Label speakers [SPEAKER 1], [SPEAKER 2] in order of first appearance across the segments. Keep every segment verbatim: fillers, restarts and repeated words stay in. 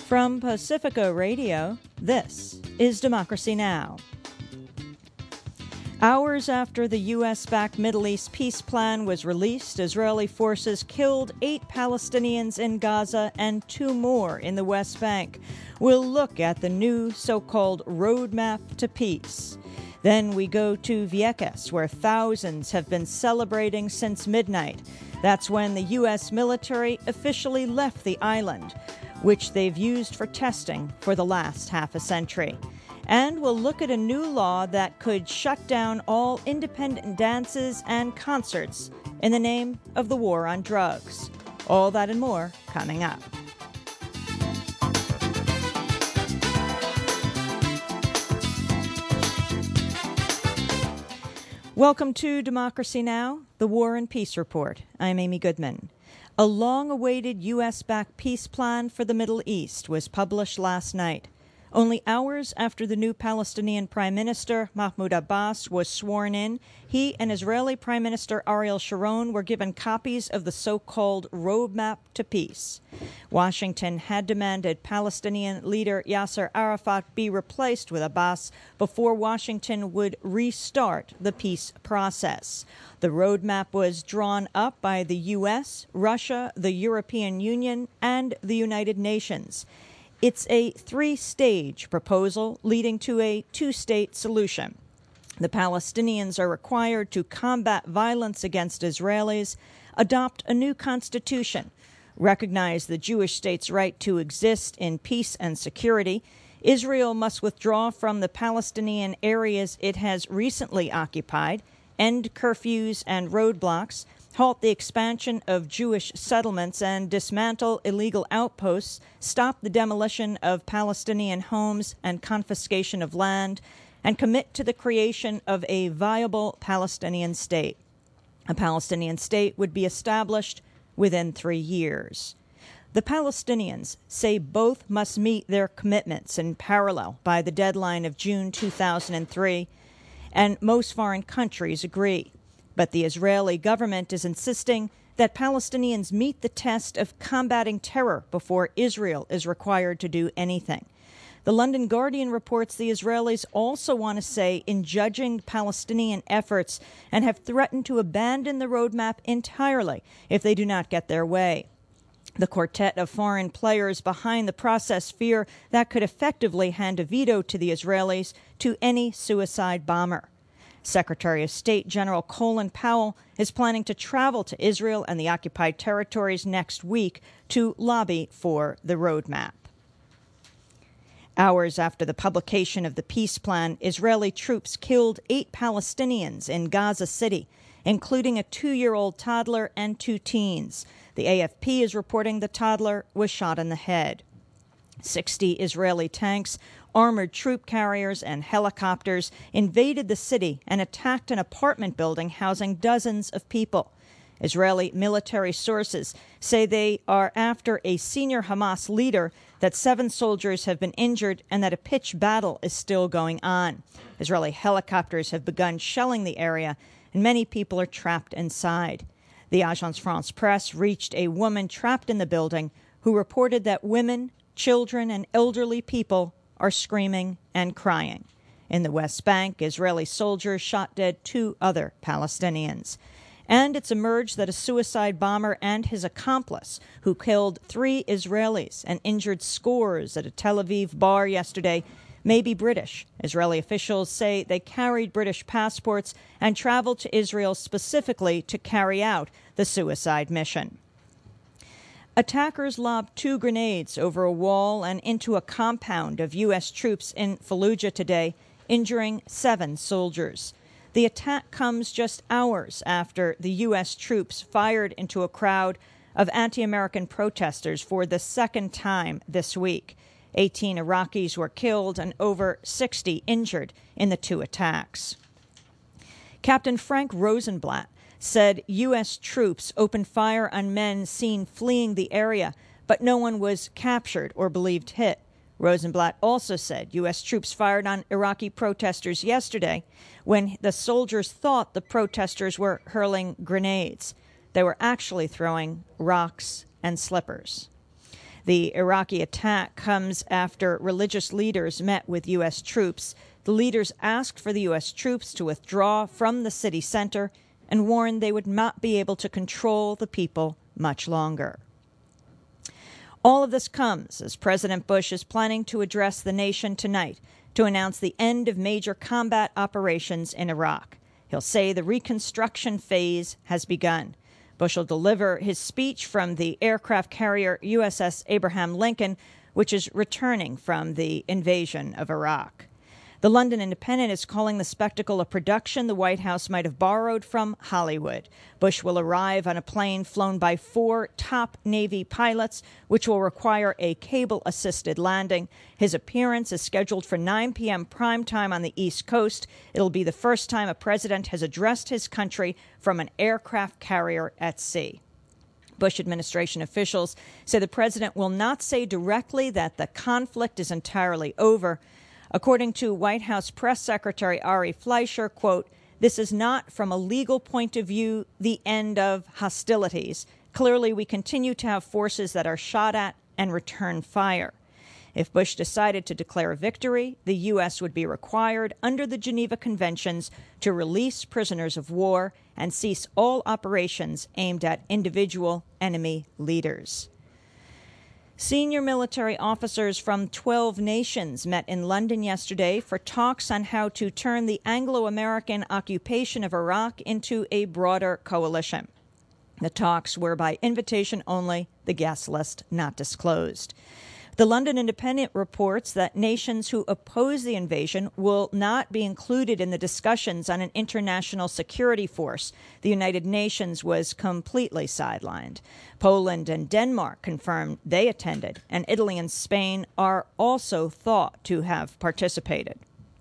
[SPEAKER 1] From Pacifica Radio, this is Democracy Now! Hours after the U S-backed Middle East peace plan was released, Israeli forces killed eight Palestinians in Gaza and two more in the West Bank. We'll look at the new so-called roadmap to peace. Then we go to Vieques, where thousands have been celebrating since midnight. That's when the U S military officially left the island, which they've used for testing for the last half a century. And we'll look at a new law that could shut down all independent dances and concerts in the name of the war on drugs. All that and more coming up. Welcome to Democracy Now!, the War and Peace Report. I'm Amy Goodman. A long-awaited U S-backed peace plan for the Middle East was published last night, only hours after the new Palestinian Prime Minister, Mahmoud Abbas, was sworn in. He and Israeli Prime Minister Ariel Sharon were given copies of the so-called roadmap to peace. Washington had demanded Palestinian leader Yasser Arafat be replaced with Abbas before Washington would restart the peace process. The roadmap was drawn up by the U S, Russia, the European Union, and the United Nations. It's a three-stage proposal leading to a two-state solution. The Palestinians are required to combat violence against Israelis, adopt a new constitution, recognize the Jewish state's right to exist in peace and security. Israel must withdraw from the Palestinian areas it has recently occupied, end curfews and roadblocks, halt the expansion of Jewish settlements and dismantle illegal outposts, stop the demolition of Palestinian homes and confiscation of land, and commit to the creation of a viable Palestinian state. A Palestinian state would be established within three years. The Palestinians say both must meet their commitments in parallel by the deadline of June two thousand three, and most foreign countries agree. But the Israeli government is insisting that Palestinians meet the test of combating terror before Israel is required to do anything. The London Guardian reports the Israelis also want to say in judging Palestinian efforts and have threatened to abandon the roadmap entirely if they do not get their way. The quartet of foreign players behind the process fear that could effectively hand a veto to the Israelis to any suicide bomber. Secretary of State General Colin Powell is planning to travel to Israel and the occupied territories next week to lobby for the roadmap. Hours after the publication of the peace plan, Israeli troops killed eight Palestinians in Gaza City, including a two-year-old toddler and two teens. The A F P is reporting the toddler was shot in the head. Sixty Israeli tanks, armored troop carriers, and helicopters invaded the city and attacked an apartment building housing dozens of people. Israeli military sources say they are after a senior Hamas leader, that seven soldiers have been injured, and that a pitched battle is still going on. Israeli helicopters have begun shelling the area, and many people are trapped inside. The Agence France-Presse reached a woman trapped in the building who reported that women, children, and elderly people are screaming and crying. In the West Bank, Israeli soldiers shot dead two other Palestinians. And it's emerged that a suicide bomber and his accomplice, who killed three Israelis and injured scores at a Tel Aviv bar yesterday, may be British. Israeli officials say they carried British passports and traveled to Israel specifically to carry out the suicide mission. Attackers lobbed two grenades over a wall and into a compound of U S troops in Fallujah today, injuring seven soldiers. The attack comes just hours after the U S troops fired into a crowd of anti-American protesters for the second time this week. eighteen Iraqis were killed and over sixty injured in the two attacks. Captain Frank Rosenblatt said U S troops opened fire on men seen fleeing the area, but no one was captured or believed hit. Rosenblatt also said U S troops fired on Iraqi protesters yesterday when the soldiers thought the protesters were hurling grenades. They were actually throwing rocks and slippers. The Iraqi attack comes after religious leaders met with U S troops. The leaders asked for the U S troops to withdraw from the city center and warned they would not be able to control the people much longer. All of this comes as President Bush is planning to address the nation tonight to announce the end of major combat operations in Iraq. He'll say the reconstruction phase has begun. Bush will deliver his speech from the aircraft carrier U S S Abraham Lincoln, which is returning from the invasion of Iraq. The London Independent is calling the spectacle a production the White House might have borrowed from Hollywood. Bush will arrive on a plane flown by four top Navy pilots, which will require a cable-assisted landing. His appearance is scheduled for nine p.m. prime time on the East Coast. It'll be the first time a president has addressed his country from an aircraft carrier at sea. Bush administration officials say the president will not say directly that the conflict is entirely over. According to White House Press Secretary Ari Fleischer, quote, "This is not, from a legal point of view, the end of hostilities. Clearly, we continue to have forces that are shot at and return fire." If Bush decided to declare a victory, the U S would be required under the Geneva Conventions to release prisoners of war and cease all operations aimed at individual enemy leaders. Senior military officers from twelve nations met in London yesterday for talks on how to turn the Anglo-American occupation of Iraq into a broader coalition. The talks were by invitation only, the guest list not disclosed. The London Independent reports that nations who oppose the invasion will not be included in the discussions on an international security force. The United Nations was completely sidelined. Poland and Denmark confirmed they attended, and Italy and Spain are also thought to have participated.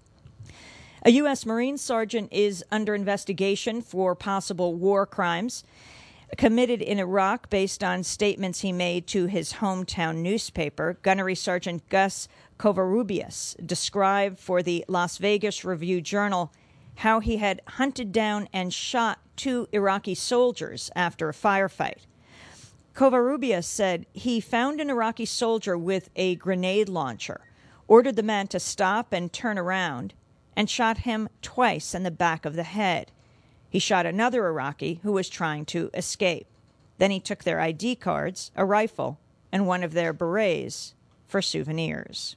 [SPEAKER 1] A U S Marine sergeant is under investigation for possible war crimes committed in Iraq based on statements he made to his hometown newspaper. Gunnery Sergeant Gus Covarrubias described for the Las Vegas Review-Journal how he had hunted down and shot two Iraqi soldiers after a firefight. Covarrubias said he found an Iraqi soldier with a grenade launcher, ordered the man to stop and turn around, and shot him twice in the back of the head. He shot another Iraqi who was trying to escape. Then he took their I D cards, a rifle, and one of their berets for souvenirs.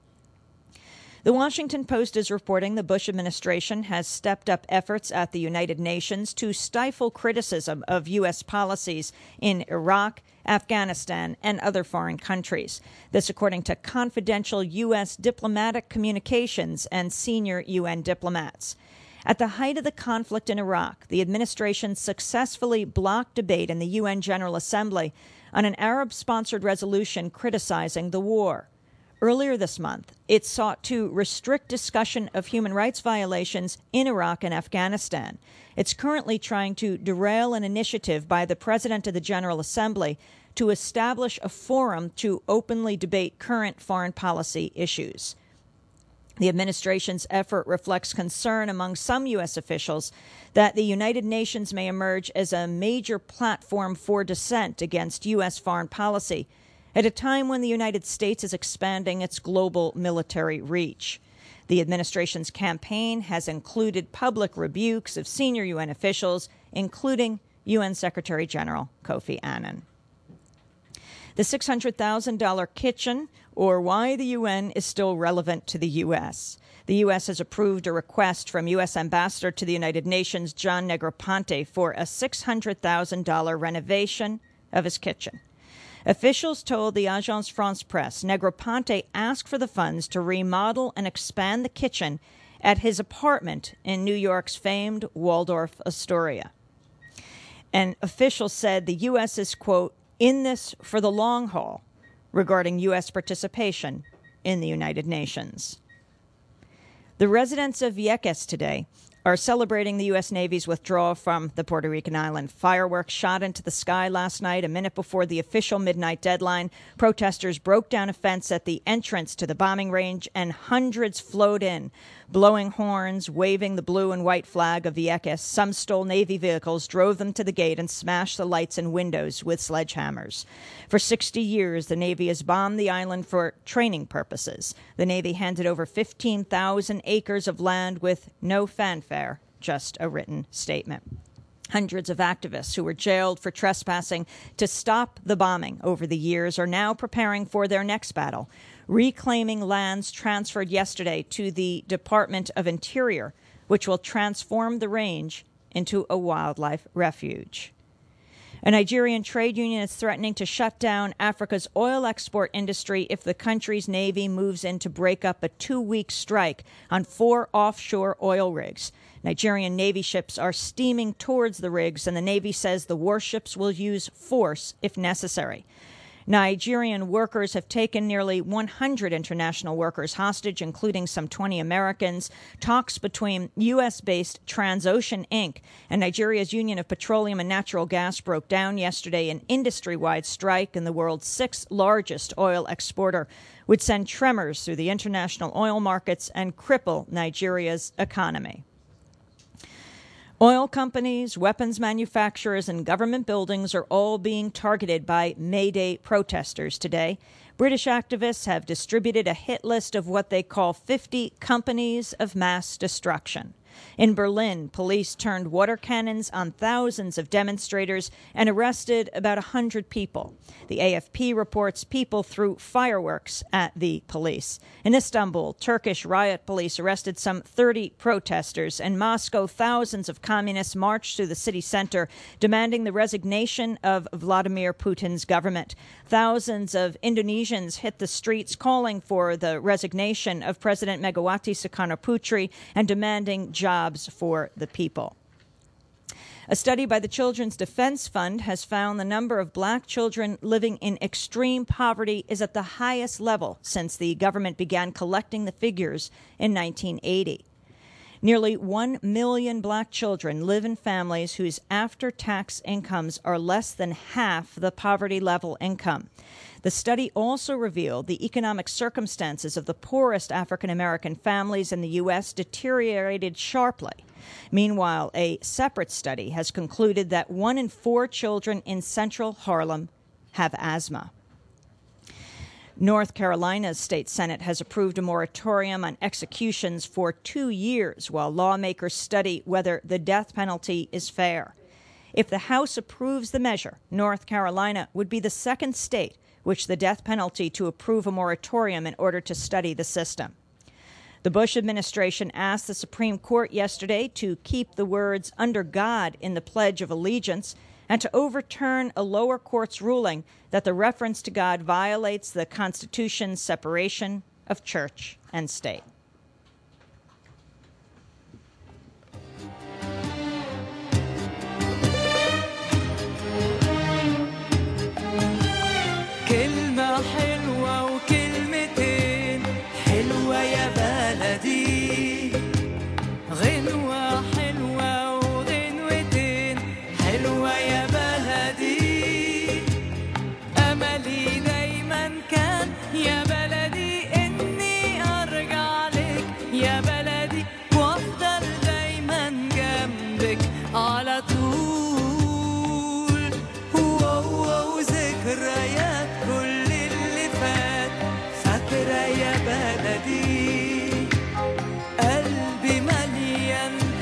[SPEAKER 1] The Washington Post is reporting the Bush administration has stepped up efforts at the United Nations to stifle criticism of U S policies in Iraq, Afghanistan, and other foreign countries. This according to confidential U S diplomatic communications and senior U N diplomats. At the height of the conflict in Iraq, the administration successfully blocked debate in the U N General Assembly on an Arab-sponsored resolution criticizing the war. Earlier this month, it sought to restrict discussion of human rights violations in Iraq and Afghanistan. It's currently trying to derail an initiative by the President of the General Assembly to establish a forum to openly debate current foreign policy issues. The administration's effort reflects concern among some U S officials that the United Nations may emerge as a major platform for dissent against U S foreign policy at a time when the United States is expanding its global military reach. The administration's campaign has included public rebukes of senior U N officials, including U N Secretary General Kofi Annan. The six hundred thousand dollars kitchen, or why the U N is still relevant to the U S. The U S has approved a request from U S Ambassador to the United Nations, John Negroponte, for a six hundred thousand dollars renovation of his kitchen. Officials told the Agence France-Presse Negroponte asked for the funds to remodel and expand the kitchen at his apartment in New York's famed Waldorf Astoria. An official said the U S is, quote, in this for the long haul regarding U S participation in the United Nations. The residents of Vieques today are celebrating the U S. Navy's withdrawal from the Puerto Rican island. Fireworks shot into the sky last night, a minute before the official midnight deadline. Protesters broke down a fence at the entrance to the bombing range, and hundreds flowed in, blowing horns, waving the blue and white flag of Vieques. Some stole Navy vehicles, drove them to the gate, and smashed the lights and windows with sledgehammers. For sixty years, the Navy has bombed the island for training purposes. The Navy handed over fifteen thousand acres of land with no fanfare, just a written statement. Hundreds of activists who were jailed for trespassing to stop the bombing over the years are now preparing for their next battle, reclaiming lands transferred yesterday to the Department of Interior, which will transform the range into a wildlife refuge. A Nigerian trade union is threatening to shut down Africa's oil export industry if the country's Navy moves in to break up a two-week strike on four offshore oil rigs. Nigerian Navy ships are steaming towards the rigs, and the Navy says the warships will use force if necessary. Nigerian workers have taken nearly one hundred international workers hostage, including some twenty Americans. Talks between U S-based Transocean Incorporated and Nigeria's Union of Petroleum and Natural Gas broke down yesterday. An industry-wide strike in the world's sixth largest oil exporter would send tremors through the international oil markets and cripple Nigeria's economy. Oil companies, weapons manufacturers, and government buildings are all being targeted by May Day protesters today. British activists have distributed a hit list of what they call fifty companies of mass destruction. In Berlin, police turned water cannons on thousands of demonstrators and arrested about one hundred people. The A F P reports people threw fireworks at the police. In Istanbul, Turkish riot police arrested some thirty protesters. In Moscow, thousands of communists marched through the city center, demanding the resignation of Vladimir Putin's government. Thousands of Indonesians hit the streets calling for the resignation of President Megawati Soekarno-Putri and demanding jobs for the people. A study by the Children's Defense Fund has found the number of black children living in extreme poverty is at the highest level since the government began collecting the figures in nineteen eighty. Nearly one million black children live in families whose after-tax incomes are less than half the poverty level income. The study also revealed the economic circumstances of the poorest African-American families in the U S deteriorated sharply. Meanwhile, a separate study has concluded that one in four children in central Harlem have asthma. North Carolina's state Senate has approved a moratorium on executions for two years while lawmakers study whether the death penalty is fair. If the House approves the measure, North Carolina would be the second state which the death penalty to approve a moratorium in order to study the system. The Bush administration asked the Supreme Court yesterday to keep the words "under God" in the Pledge of Allegiance and to overturn a lower court's ruling that the reference to God violates the Constitution's separation of church and state.
[SPEAKER 2] كلمة حلوة وكلمتين حلوة يا بلدي غنوة حلوة وغنوتين حلوة يا بلدي أملي دايما كان يا بلدي إني أرجع لك يا بلدي وأفضل دايما جنبك على طول وهو وذكريات كل اللي فات فاكرة يا بلدي قلبي مليان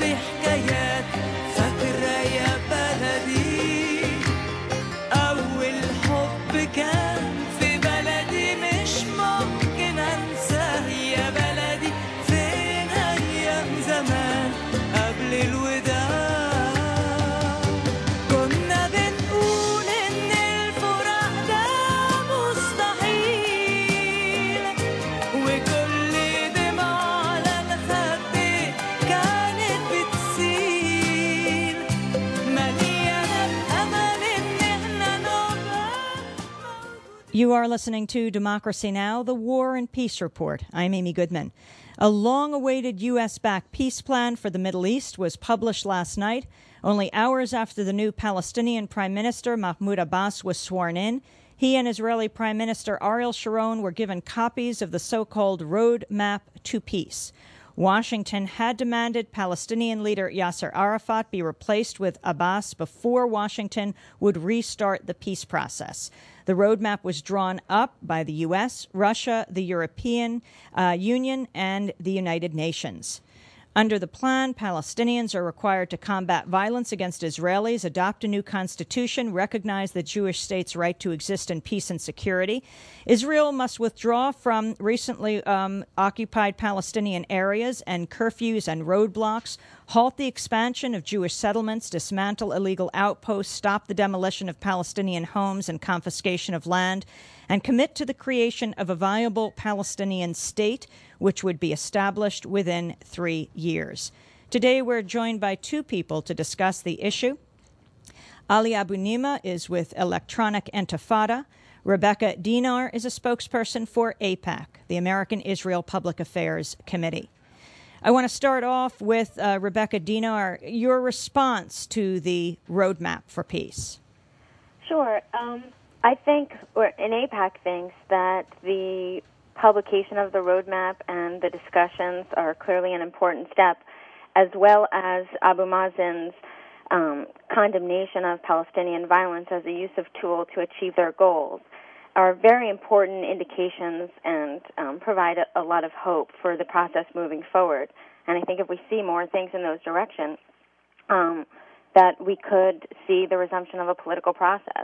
[SPEAKER 1] You are listening to Democracy Now!, the War and Peace Report. I'm Amy Goodman. A long-awaited U S-backed peace plan for the Middle East was published last night, only hours after the new Palestinian Prime Minister Mahmoud Abbas was sworn in. He and Israeli Prime Minister Ariel Sharon were given copies of the so-called Road Map to Peace. Washington had demanded Palestinian leader Yasser Arafat be replaced with Abbas before Washington would restart the peace process. The roadmap was drawn up by the U S, Russia, the European uh, Union, and the United Nations. Under the plan, Palestinians are required to combat violence against Israelis, adopt a new constitution, recognize the Jewish state's right to exist in peace and security. Israel must withdraw from recently um, occupied Palestinian areas and curfews and roadblocks, halt the expansion of Jewish settlements, dismantle illegal outposts, stop the demolition of Palestinian homes and confiscation of land, and commit to the creation of a viable Palestinian state, which would be established within three years. Today, we're joined by two people to discuss the issue. Ali Abu-Nima is with Electronic Intifada. Rebecca Dinar is a spokesperson for AIPAC, the American Israel Public Affairs Committee. I want to start off with uh, Rebecca Dinar, your response to the roadmap for peace.
[SPEAKER 3] Sure. Um, I think, or in AIPAC thinks, that the publication of the roadmap and the discussions are clearly an important step, as well as Abu Mazen's um, condemnation of Palestinian violence as a use of tool to achieve their goals, are very important indications and um, provide a, a lot of hope for the process moving forward. And I think if we see more things in those directions, um, that we could see the resumption of a political process.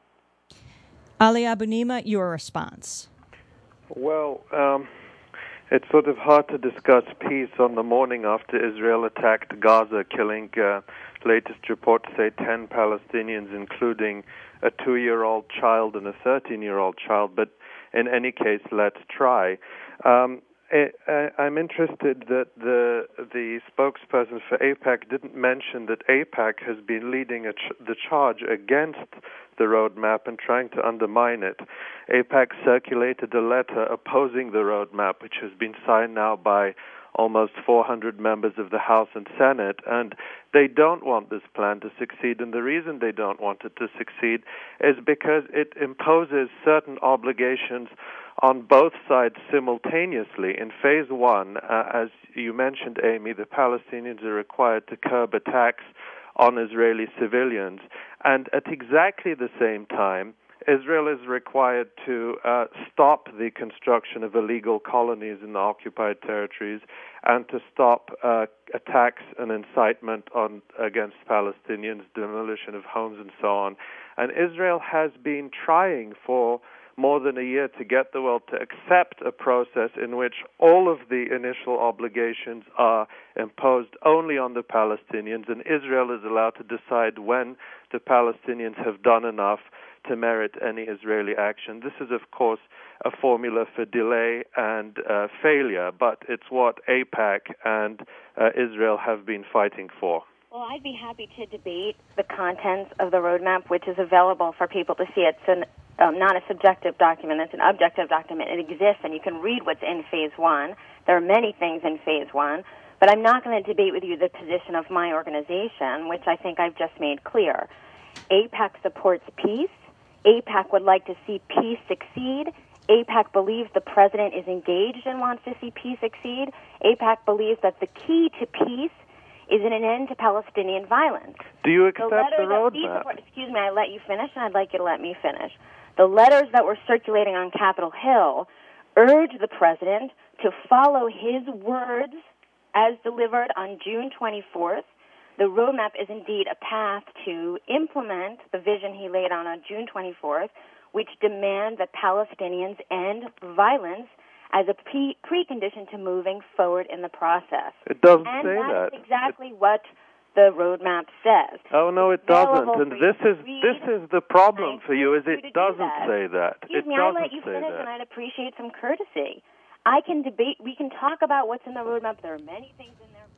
[SPEAKER 1] Ali Abu-Nima, your response.
[SPEAKER 4] Well, um, it's sort of hard to discuss peace on the morning after Israel attacked Gaza, killing, uh, latest reports say, ten Palestinians, including a two-year-old child and a thirteen-year-old child. But in any case, let's try. Um, I, I'm interested that the the spokesperson for AIPAC didn't mention that AIPAC has been leading a ch- the charge against the roadmap and trying to undermine it. AIPAC circulated a letter opposing the roadmap, which has been signed now by almost four hundred members of the House and Senate, and they don't want this plan to succeed. And the reason they don't want it to succeed is because it imposes certain obligations on both sides simultaneously. In phase one, uh, as you mentioned, Amy, the Palestinians are required to curb attacks on Israeli civilians. And at exactly the same time, Israel is required to uh, stop the construction of illegal colonies in the occupied territories and to stop uh, attacks and incitement on against Palestinians, demolition of homes and so on. And Israel has been trying for more than a year to get the world to accept a process in which all of the initial obligations are imposed only on the Palestinians, and Israel is allowed to decide when the Palestinians have done enough to merit any Israeli action. This is, of course, a formula for delay and uh, failure, but it's what AIPAC and uh, Israel have been fighting for.
[SPEAKER 3] Well, I'd be happy to debate the contents of the roadmap, which is available for people to see. It's an, um, not a subjective document. It's an objective document. It exists, and you can read what's in Phase one. There are many things in Phase one, but I'm not going to debate with you the position of my organization, which I think I've just made clear. AIPAC supports peace. AIPAC would like to see peace succeed. AIPAC believes the president is engaged and wants to see peace succeed. AIPAC believes that the key to peace is in an end to Palestinian violence.
[SPEAKER 4] Do you accept
[SPEAKER 3] the,
[SPEAKER 4] the roadmap?
[SPEAKER 3] Excuse me, I let you finish, and I'd like you to let me finish. The letters that were circulating on Capitol Hill urge the president to follow his words as delivered on June twenty-fourth. The roadmap is indeed a path to implement the vision he laid out on June twenty-fourth, which demand that Palestinians end violence as a pre- precondition to moving forward in the process.
[SPEAKER 4] It doesn't
[SPEAKER 3] and
[SPEAKER 4] say
[SPEAKER 3] that.
[SPEAKER 4] that.
[SPEAKER 3] And that's exactly it, what the roadmap says.
[SPEAKER 4] Oh, no, it doesn't. And this is this is the problem for you, is it doesn't
[SPEAKER 3] that.
[SPEAKER 4] say that.
[SPEAKER 3] Excuse
[SPEAKER 4] it
[SPEAKER 3] me,
[SPEAKER 4] doesn't
[SPEAKER 3] I let you
[SPEAKER 4] say
[SPEAKER 3] finish,
[SPEAKER 4] that.
[SPEAKER 3] and I'd appreciate some courtesy. I can debate, we can talk about what's in the roadmap. There are many things in there.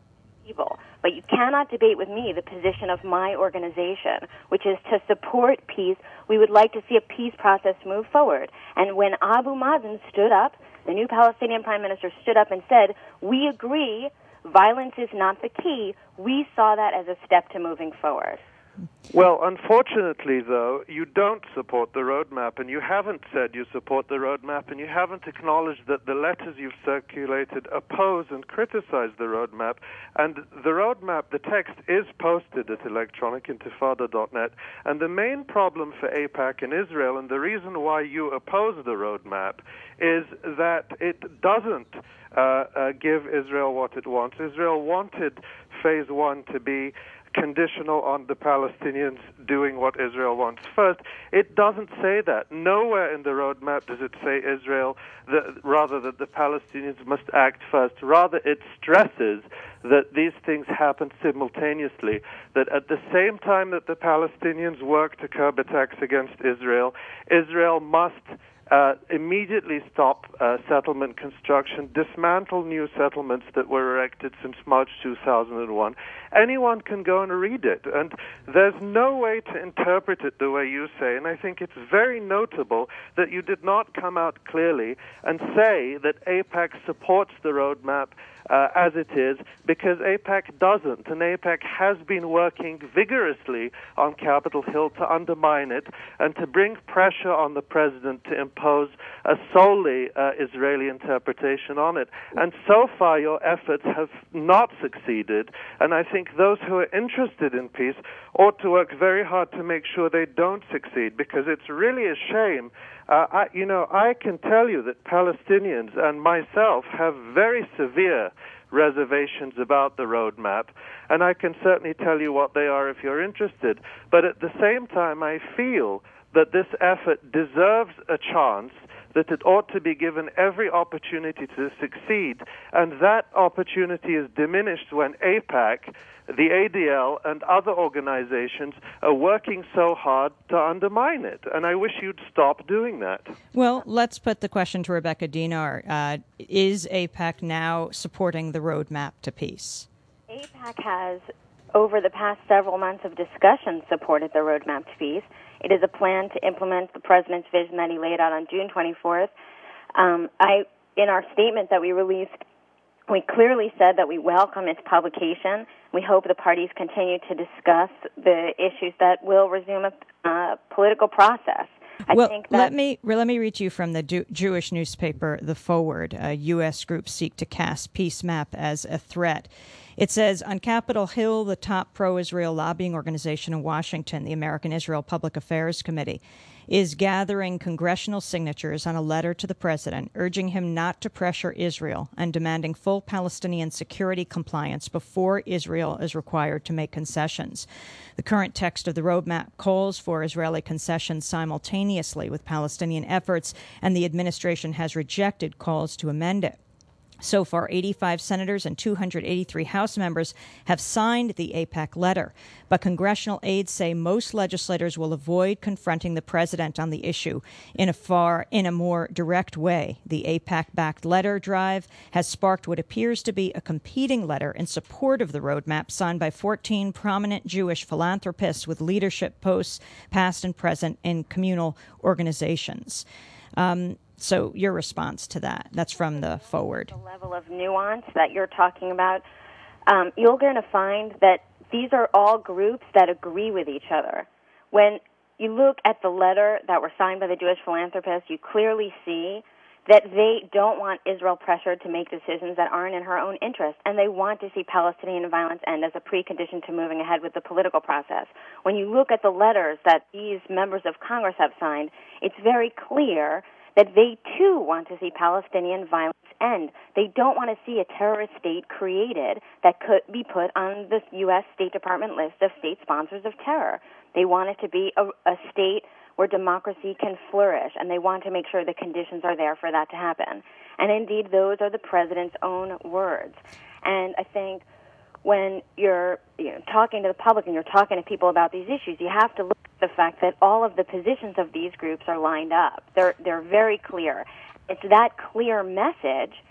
[SPEAKER 3] evil. But you cannot debate with me the position of my organization, which is to support peace. We would like to see a peace process move forward. And when Abu Mazen stood up, the new Palestinian Prime Minister stood up and said, we agree, violence is not the key, we saw that as a step to moving forward.
[SPEAKER 4] Well, unfortunately, though, you don't support the roadmap, and you haven't said you support the roadmap, and you haven't acknowledged that the letters you've circulated oppose and criticize the roadmap. And the roadmap, the text, is posted at electronic intifada dot net. And the main problem for AIPAC in Israel, and the reason why you oppose the roadmap, is that it doesn't uh, uh, give Israel what it wants. Israel wanted phase one to be conditional on the Palestinians doing what Israel wants first. It doesn't say that. Nowhere in the roadmap does it say Israel, that, rather that the Palestinians must act first. Rather, it stresses that these things happen simultaneously, that at the same time that the Palestinians work to curb attacks against Israel, Israel must Uh, immediately stop uh, settlement construction, dismantle new settlements that were erected since March two thousand one. Anyone can go and read it, and there's no way to interpret it the way you say, and I think it's very notable that you did not come out clearly and say that AIPAC supports the roadmap Uh, as it is, because AIPAC doesn't, and AIPAC has been working vigorously on Capitol Hill to undermine it and to bring pressure on the president to impose a solely uh, Israeli interpretation on it. And so far, your efforts have not succeeded, and I think those who are interested in peace ought to work very hard to make sure they don't succeed, because it's really a shame. Uh, I, you know, I can tell you that Palestinians and myself have very severe reservations about the roadmap, and I can certainly tell you what they are if you're interested. But at the same time, I feel that this effort deserves a chance, that it ought to be given every opportunity to succeed, and that opportunity is diminished when AIPAC, the A D L, and other organizations are working so hard to undermine it. And I wish you'd stop doing that.
[SPEAKER 1] Well, let's put the question to Rebecca Dinar. Uh, is AIPAC now supporting the roadmap to peace?
[SPEAKER 3] AIPAC has, over the past several months of discussion, supported the roadmap to peace. It is a plan to implement the president's vision that he laid out on June twenty-fourth. Um, I, in our statement that we released, we clearly said that we welcome its publication. We hope the parties continue to discuss the issues that will resume a uh, political process. I
[SPEAKER 1] well,
[SPEAKER 3] think that
[SPEAKER 1] let me let me read you from the Jew- Jewish newspaper, The Forward. A U S groups seek to cast peace map as a threat. It says, on Capitol Hill, the top pro-Israel lobbying organization in Washington, the American Israel Public Affairs Committee, is gathering congressional signatures on a letter to the president urging him not to pressure Israel and demanding full Palestinian security compliance before Israel is required to make concessions. The current text of the roadmap calls for Israeli concessions simultaneously with Palestinian efforts, and the administration has rejected calls to amend it. So far, eighty-five senators and two hundred eighty-three House members have signed the AIPAC letter, but congressional aides say most legislators will avoid confronting the president on the issue in a far in a more direct way. The AIPAC-backed letter drive has sparked what appears to be a competing letter in support of the roadmap, signed by fourteen prominent Jewish philanthropists with leadership posts past and present in communal organizations. Um, So your response to that, that's from The Forward.
[SPEAKER 3] The level of nuance that you're talking about, um, you're going to find that these are all groups that agree with each other. When you look at the letter that were signed by the Jewish philanthropists, you clearly see that they don't want Israel pressured to make decisions that aren't in her own interest, and they want to see Palestinian violence end as a precondition to moving ahead with the political process. When you look at the letters that these members of Congress have signed, it's very clear that they, too, want to see Palestinian violence end. They don't want to see a terrorist state created that could be put on the U S State Department list of state sponsors of terror. They want it to be a, a state where democracy can flourish, and they want to make sure the conditions are there for that to happen. And indeed, those are the president's own words. And I think when you're you know, talking to the public and you're talking to people about these issues, you have to look at the fact that all of the positions of these groups are lined up. They're they're very clear. It's that clear message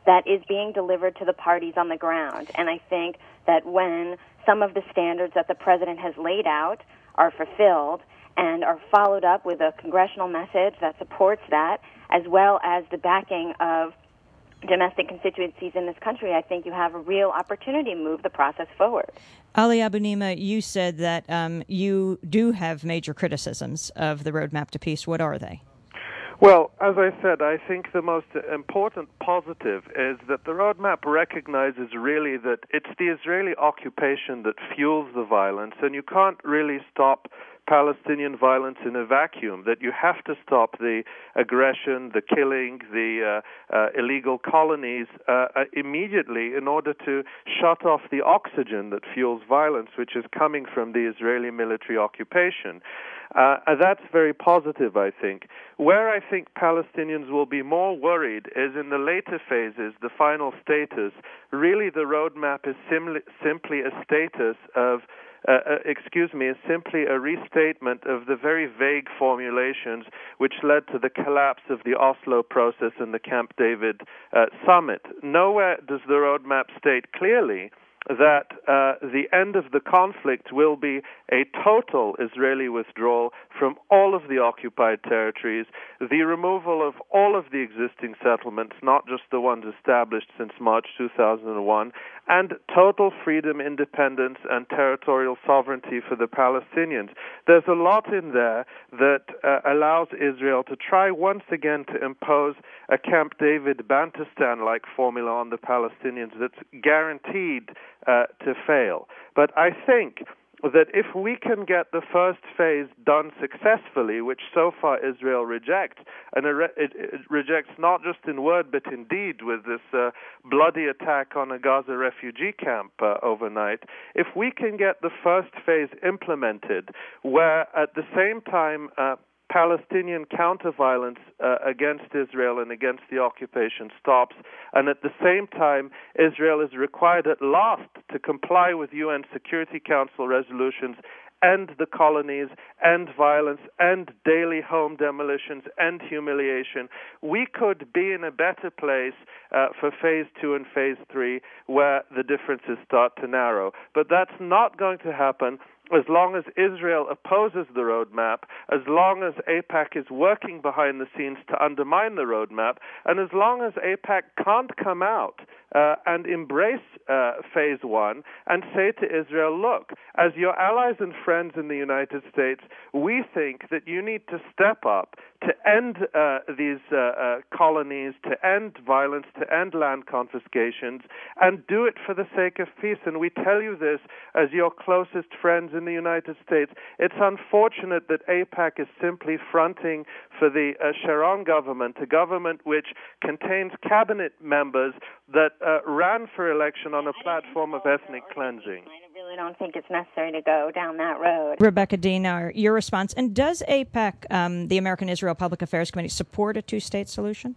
[SPEAKER 3] that is being delivered to the parties on the ground. And I think that when some of the standards that the president has laid out are fulfilled and are followed up with a congressional message that supports that, as well as the backing of domestic constituencies in this country, I think you have a real opportunity to move the process forward.
[SPEAKER 1] Ali Abunimah, you said that um, you do have major criticisms of the Roadmap to Peace. What are they?
[SPEAKER 4] Well, as I said, I think the most important positive is that the roadmap recognizes really that it's the Israeli occupation that fuels the violence, and you can't really stop Palestinian violence in a vacuum, that you have to stop the aggression, the killing, the uh, uh, illegal colonies uh, uh, immediately in order to shut off the oxygen that fuels violence, which is coming from the Israeli military occupation. Uh, and that's very positive, I think. Where I think Palestinians will be more worried is in the later phases, the final status. Really, the roadmap is sim- simply a status of Uh, uh, excuse me, is simply a restatement of the very vague formulations which led to the collapse of the Oslo process and the Camp David uh, summit. Nowhere does the roadmap state clearly that uh, the end of the conflict will be a total Israeli withdrawal from all of the occupied territories, the removal of all of the existing settlements, not just the ones established since March two thousand one, and total freedom, independence, and territorial sovereignty for the Palestinians. There's a lot in there that uh, allows Israel to try once again to impose a Camp David Bantustan-like formula on the Palestinians that's guaranteed uh, to fail. But I think that if we can get the first phase done successfully, which so far Israel rejects, and it, it, it rejects not just in word but in deed with this uh, bloody attack on a Gaza refugee camp uh, overnight, if we can get the first phase implemented, where at the same time uh, Palestinian counter-violence uh, against Israel and against the occupation stops, and at the same time Israel is required at last to comply with U N Security Council resolutions, end the colonies, end violence, end daily home demolitions, end humiliation, we could be in a better place uh, for phase two and phase three where the differences start to narrow. But that's not going to happen as long as Israel opposes the roadmap, as long as AIPAC is working behind the scenes to undermine the roadmap, and as long as AIPAC can't come out uh, and embrace uh, phase one and say to Israel, look, as your allies and friends in the United States, we think that you need to step up to end uh, these uh, uh, colonies, to end violence, to end land confiscations, and do it for the sake of peace. And we tell you this as your closest friends in the United States. It's unfortunate that AIPAC is simply fronting for the uh, Sharon government, a government which contains cabinet members that uh, ran for election on a platform of ethnic cleansing.
[SPEAKER 3] I really don't think it's necessary to go down that road.
[SPEAKER 1] Rebecca Dinar, your response. And does AIPAC, um, the American Israel Public Affairs Committee, support a two-state solution?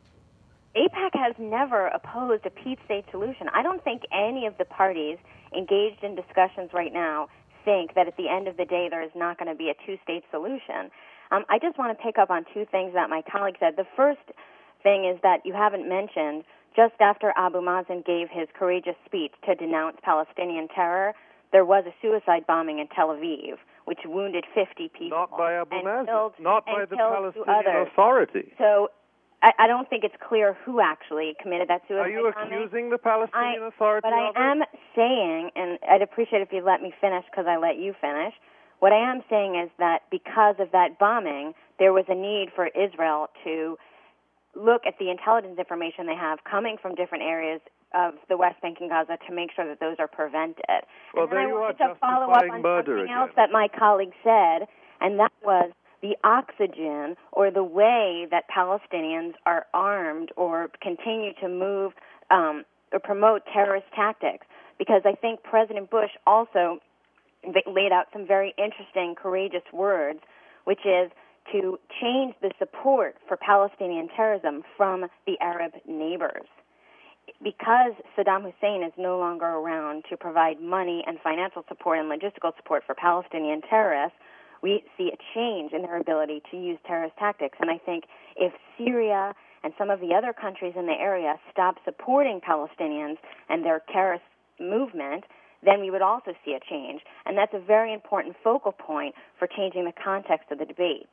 [SPEAKER 3] AIPAC has never opposed a peace-state solution. I don't think any of the parties engaged in discussions right now think that at the end of the day there is not going to be a two-state solution. Um, I just want to pick up on two things that my colleague said. The first thing is that you haven't mentioned, just after Abu Mazen gave his courageous speech to denounce Palestinian terror, there was a suicide bombing in Tel Aviv, which wounded fifty people.
[SPEAKER 4] Not by Abu Mazen,
[SPEAKER 3] killed,
[SPEAKER 4] not by the Palestinian Authority.
[SPEAKER 3] So I, I don't think it's clear who actually committed that suicide
[SPEAKER 4] bombing. Are you
[SPEAKER 3] bombing.
[SPEAKER 4] accusing the Palestinian
[SPEAKER 3] I,
[SPEAKER 4] Authority
[SPEAKER 3] But I
[SPEAKER 4] of it?
[SPEAKER 3] am saying, and I'd appreciate if you let me finish because I let you finish, what I am saying is that because of that bombing, there was a need for Israel to look at the intelligence information they have coming from different areas of the West Bank and Gaza to make sure that those are prevented.
[SPEAKER 4] Well,
[SPEAKER 3] and then
[SPEAKER 4] there
[SPEAKER 3] I
[SPEAKER 4] you
[SPEAKER 3] wanted
[SPEAKER 4] are
[SPEAKER 3] to follow up on
[SPEAKER 4] murder
[SPEAKER 3] something
[SPEAKER 4] again.
[SPEAKER 3] else that my colleague said, and that was the oxygen or the way that Palestinians are armed or continue to move um, or promote terrorist tactics. Because I think President Bush also laid out some very interesting, courageous words, which is to change the support for Palestinian terrorism from the Arab neighbors. Because Saddam Hussein is no longer around to provide money and financial support and logistical support for Palestinian terrorists, we see a change in their ability to use terrorist tactics. And I think if Syria and some of the other countries in the area stop supporting Palestinians and their terrorist movement, then we would also see a change. And that's a very important focal point for changing the context of the debate.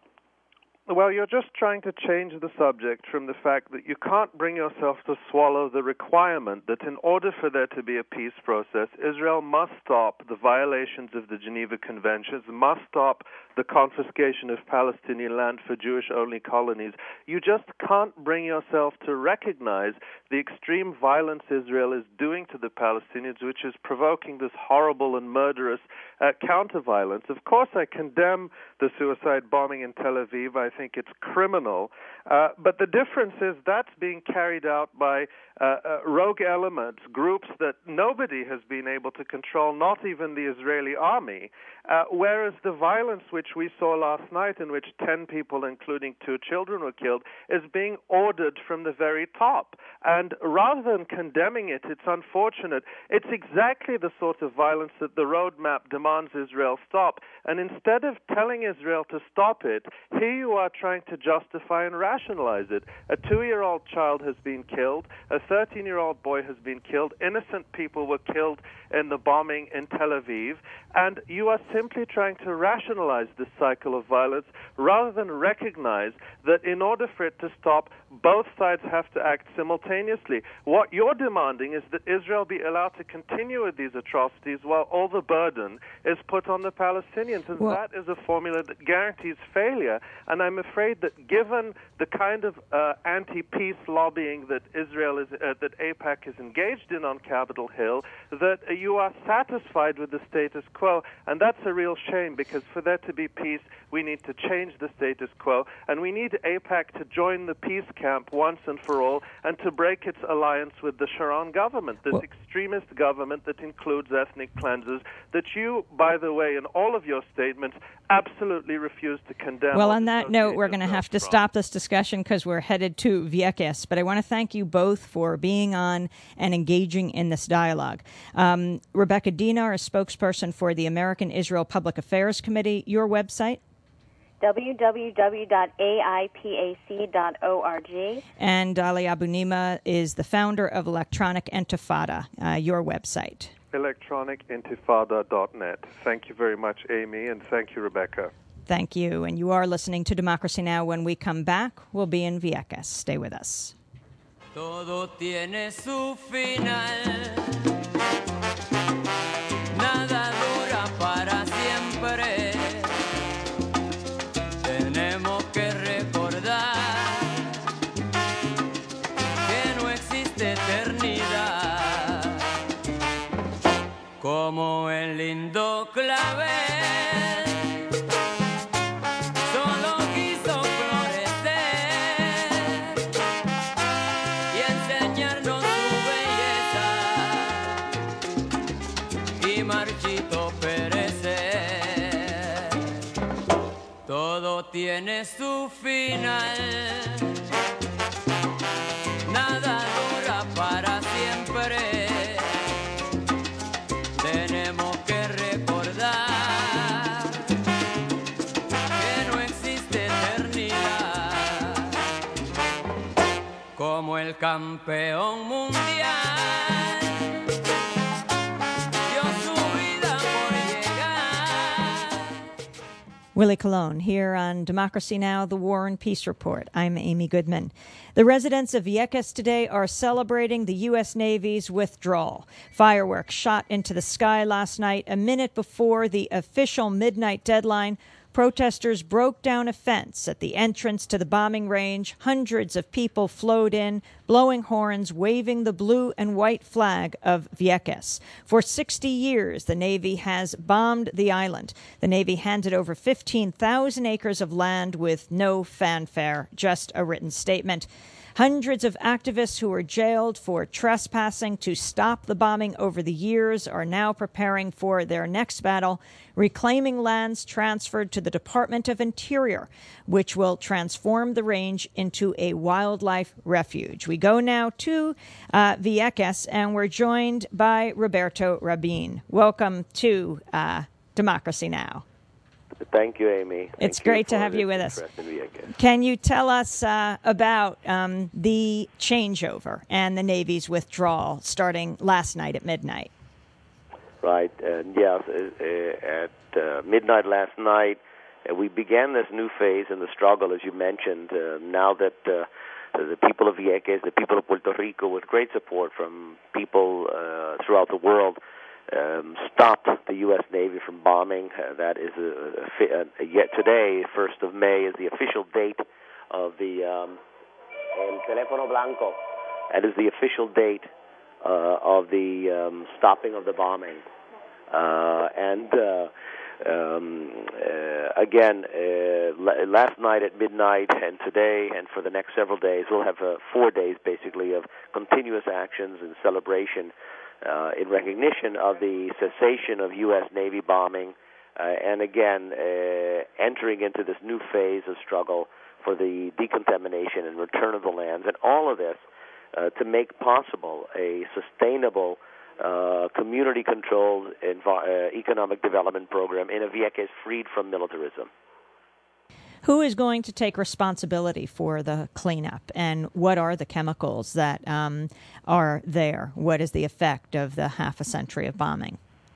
[SPEAKER 4] Well, you're just trying to change the subject from the fact that you can't bring yourself to swallow the requirement that in order for there to be a peace process, Israel must stop the violations of the Geneva Conventions, must stop the confiscation of Palestinian land for Jewish-only colonies. You just can't bring yourself to recognize the extreme violence Israel is doing to the Palestinians, which is provoking this horrible and murderous uh, counter-violence. Of course, I condemn the suicide bombing in Tel Aviv. I think it's criminal. Uh, but the difference is that's being carried out by uh, uh, rogue elements, groups that nobody has been able to control, not even the Israeli army, uh, whereas the violence which we saw last night, in which ten people, including two children, were killed, is being ordered from the very top. And rather than condemning it, it's unfortunate. It's exactly the sort of violence that the roadmap demands Israel stop. And instead of telling Israel to stop it, here you are trying to justify and rationalize it. A two-year-old child has been killed. A thirteen-year-old boy has been killed. Innocent people were killed in the bombing in Tel Aviv. And you are simply trying to rationalize this cycle of violence rather than recognize that in order for it to stop, both sides have to act simultaneously. What you're demanding is that Israel be allowed to continue with these atrocities while all the burden is put on the Palestinians. And well, that is a formula that guarantees failure. And I'm afraid that given the kind of uh, anti-peace lobbying that Israel is, uh, that AIPAC is engaged in on Capitol Hill, that uh, you are satisfied with the status quo. And that's a real shame, because for there to be peace, we need to change the status quo. And we need AIPAC to join the peace camp once and for all, and to break its alliance with the Sharon government, this well, extremist government that includes ethnic cleansers, that you, by the way, in all of your statements, absolutely refuse to condemn.
[SPEAKER 1] Well, on that note, we're going to have to from. stop this discussion because we're headed to Vieques. But I want to thank you both for being on and engaging in this dialogue. Um, Rebecca Dinar, a spokesperson for the American Israel Public Affairs Committee. Your website?
[SPEAKER 3] w w w dot a i p a c dot org.
[SPEAKER 1] And Ali Abu-Nima is the founder of Electronic Intifada, uh, your website.
[SPEAKER 4] electronic intifada dot net. Thank you very much, Amy, and thank you, Rebecca.
[SPEAKER 1] Thank you. And you are listening to Democracy Now! When we come back, we'll be in Vieques. Stay with us.
[SPEAKER 2] Todo tiene su final. Nada dura para siempre. Tenemos que recordar que no existe eternidad, como el lindo clavel solo quiso florecer y enseñarnos su belleza y marchito perecer. Todo tiene su final, nada dura para siempre. Tenemos que recordar que no existe eternidad, como el campeón mundial.
[SPEAKER 1] Willie Colon here on Democracy Now!, The War and Peace Report. I'm Amy Goodman. The residents of Vieques today are celebrating the U S Navy's withdrawal. Fireworks shot into the sky last night, a minute before the official midnight deadline. Protesters broke down a fence at the entrance to the bombing range. Hundreds of people flowed in, blowing horns, waving the blue and white flag of Vieques. For sixty years, the Navy has bombed the island. The Navy handed over fifteen thousand acres of land with no fanfare, just a written statement. Hundreds of activists who were jailed for trespassing to stop the bombing over the years are now preparing for their next battle, reclaiming lands transferred to the Department of Interior, which will transform the range into a wildlife refuge. We go now to uh, Vieques, and we're joined by Roberto Rabin. Welcome to uh, Democracy Now!
[SPEAKER 5] Thank you, Amy. Thank
[SPEAKER 1] It's great
[SPEAKER 5] you
[SPEAKER 1] to have you with us.
[SPEAKER 5] Me,
[SPEAKER 1] Can you tell us uh, about um, the changeover and the Navy's withdrawal starting last night at midnight?
[SPEAKER 5] Right. And yes, uh, at uh, midnight last night, uh, we began this new phase in the struggle, as you mentioned. Uh, now that uh, the people of Vieques, the people of Puerto Rico, with great support from people uh, throughout the world, um, stopped the U S Navy from bombing. Uh, that is a, a, a, yet today, first of May, is the official date of the um, El Teléfono Blanco. That is the official date uh, of the um, stopping of the bombing. Uh, and uh, um, uh, again, uh, last night at midnight and today and for the next several days, we'll have uh, four days basically of continuous actions and celebration uh, in recognition of the cessation of U S Navy bombing uh, and again uh, entering into this new phase of struggle for the decontamination and return of the lands, and all of this uh, to make possible a sustainable Uh, community-controlled envi- uh, economic development program in a Vieques freed from militarism.
[SPEAKER 1] Who is going to take responsibility for the cleanup, and what are the chemicals that um, are there? What is the effect of the half a century of bombing?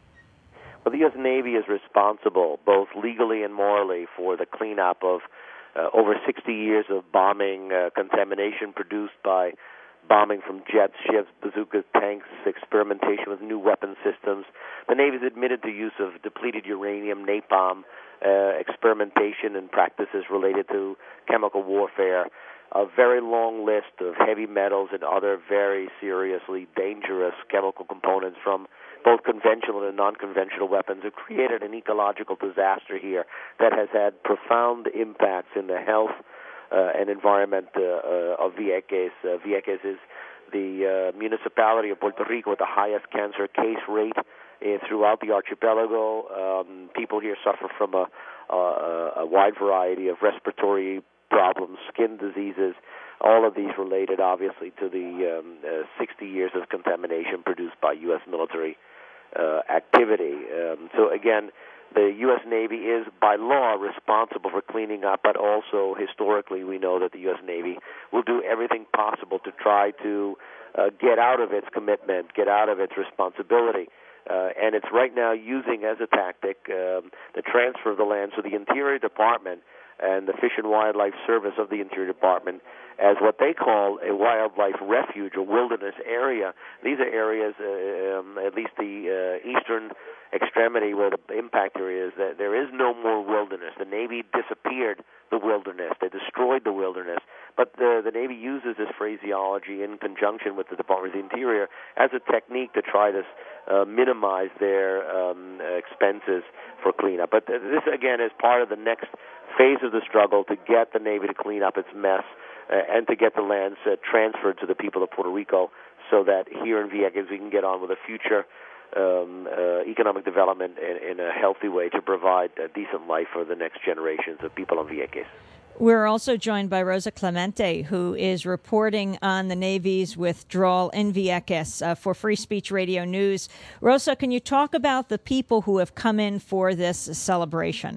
[SPEAKER 5] Well, the U S Navy is responsible, both legally and morally, for the cleanup of uh, over sixty years of bombing, uh, contamination produced by bombing from jets, ships, bazookas, tanks, experimentation with new weapon systems. The Navy has admitted to use of depleted uranium, napalm, uh, experimentation and practices related to chemical warfare, a very long list of heavy metals and other very seriously dangerous chemical components from both conventional and non-conventional weapons have created an ecological disaster here that has had profound impacts in the health Uh, and environment uh, uh, of Vieques. Uh, Vieques is the uh, municipality of Puerto Rico with the highest cancer case rate uh, throughout the archipelago. Um, people here suffer from a, a, a wide variety of respiratory problems, skin diseases, all of these related, obviously, to the um, uh, sixty years of contamination produced by U S military uh, activity. Um, so, again, the U S Navy is, by law, responsible for cleaning up, but also historically we know that the U S Navy will do everything possible to try to uh, get out of its commitment, get out of its responsibility. Uh, and it's right now using as a tactic um, the transfer of the land. So the Interior Department and the Fish and Wildlife Service of the Interior Department as what they call a wildlife refuge or wilderness area. These are areas, uh, um, at least the uh, eastern extremity where the impact area is, that there is no more wilderness. The Navy disappeared the wilderness. They destroyed the wilderness. But the, the Navy uses this phraseology in conjunction with the Department of the Interior as a technique to try to uh, minimize their um, expenses for cleanup. But this, again, is part of the next phase of the struggle to get the Navy to clean up its mess uh, and to get the lands uh, transferred to the people of Puerto Rico so that here in Vieques we can get on with a future Um, uh, economic development in, in a healthy way to provide a decent life for the next generations of people on Vieques.
[SPEAKER 1] We're also joined by Rosa Clemente, who is reporting on the Navy's withdrawal in Vieques uh, for Free Speech Radio News. Rosa, can you talk about the people who have come in for this celebration?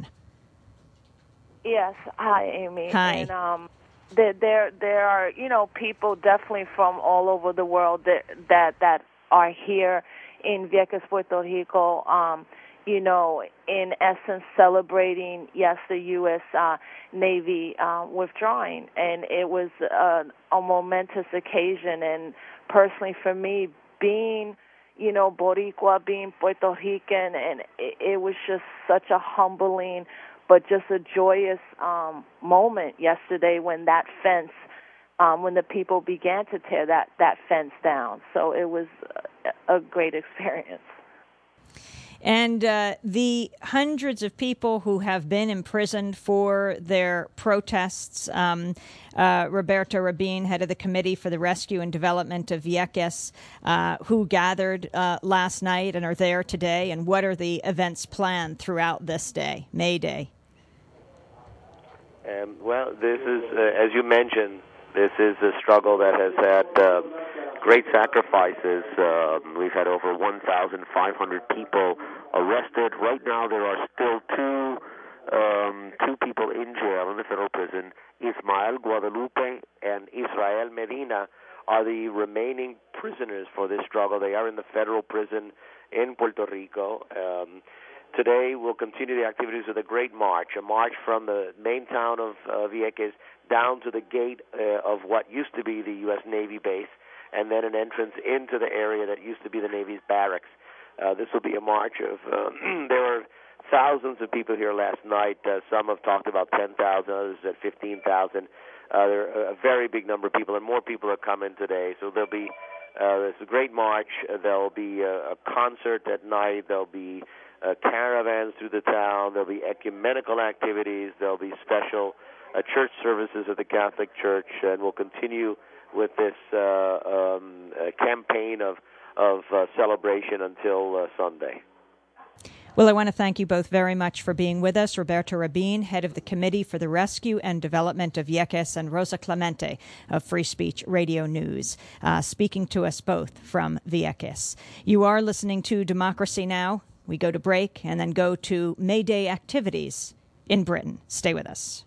[SPEAKER 6] Yes. Hi, Amy.
[SPEAKER 1] Hi.
[SPEAKER 6] And, um, there, there, there are, you know, people definitely from all over the world that that, that are here in Vieques, Puerto Rico, um, you know, in essence celebrating, yes, the U S Uh, Navy uh, withdrawing. And it was uh, a momentous occasion. And personally for me, being, you know, Boricua, being Puerto Rican, and it, it was just such a humbling but just a joyous um, moment yesterday when that fence Um, when the people began to tear that, that fence down. So it was a, a great experience.
[SPEAKER 1] And uh, the hundreds of people who have been imprisoned for their protests, um, uh, Roberto Rabin, head of the Committee for the Rescue and Development of Vieques, uh, who gathered uh, last night and are there today, and what are the events planned throughout this day, May Day?
[SPEAKER 5] Um, well, this is, uh, as you mentioned, this is a struggle that has had uh, great sacrifices. Uh, we've had over one thousand five hundred people arrested. Right now there are still two um, two people in jail in the federal prison. Ismael Guadalupe and Israel Medina are the remaining prisoners for this struggle. They are in the federal prison in Puerto Rico. Um, today we'll continue the activities with a great march, a march from the main town of uh, Vieques down to the gate uh, of what used to be the U S Navy base, and then an entrance into the area that used to be the Navy's barracks. Uh, this will be a march of, uh, there were thousands of people here last night. Uh, some have talked about ten thousand, others at fifteen thousand. Uh, there are a very big number of people, and more people are coming today. So there'll be uh, there's a great march. Uh, there'll be a, a concert at night. There'll be uh, caravans through the town. There'll be ecumenical activities. There'll be special uh, church services at the Catholic Church, and we'll continue with this uh, um, uh, campaign of of uh, celebration until uh, Sunday.
[SPEAKER 1] Well, I want to thank you both very much for being with us. Roberto Rabin, head of the Committee for the Rescue and Development of Vieques, and Rosa Clemente of Free Speech Radio News, uh, speaking to us both from Vieques. You are listening to Democracy Now! We go to break and then go to May Day activities in Britain. Stay with us.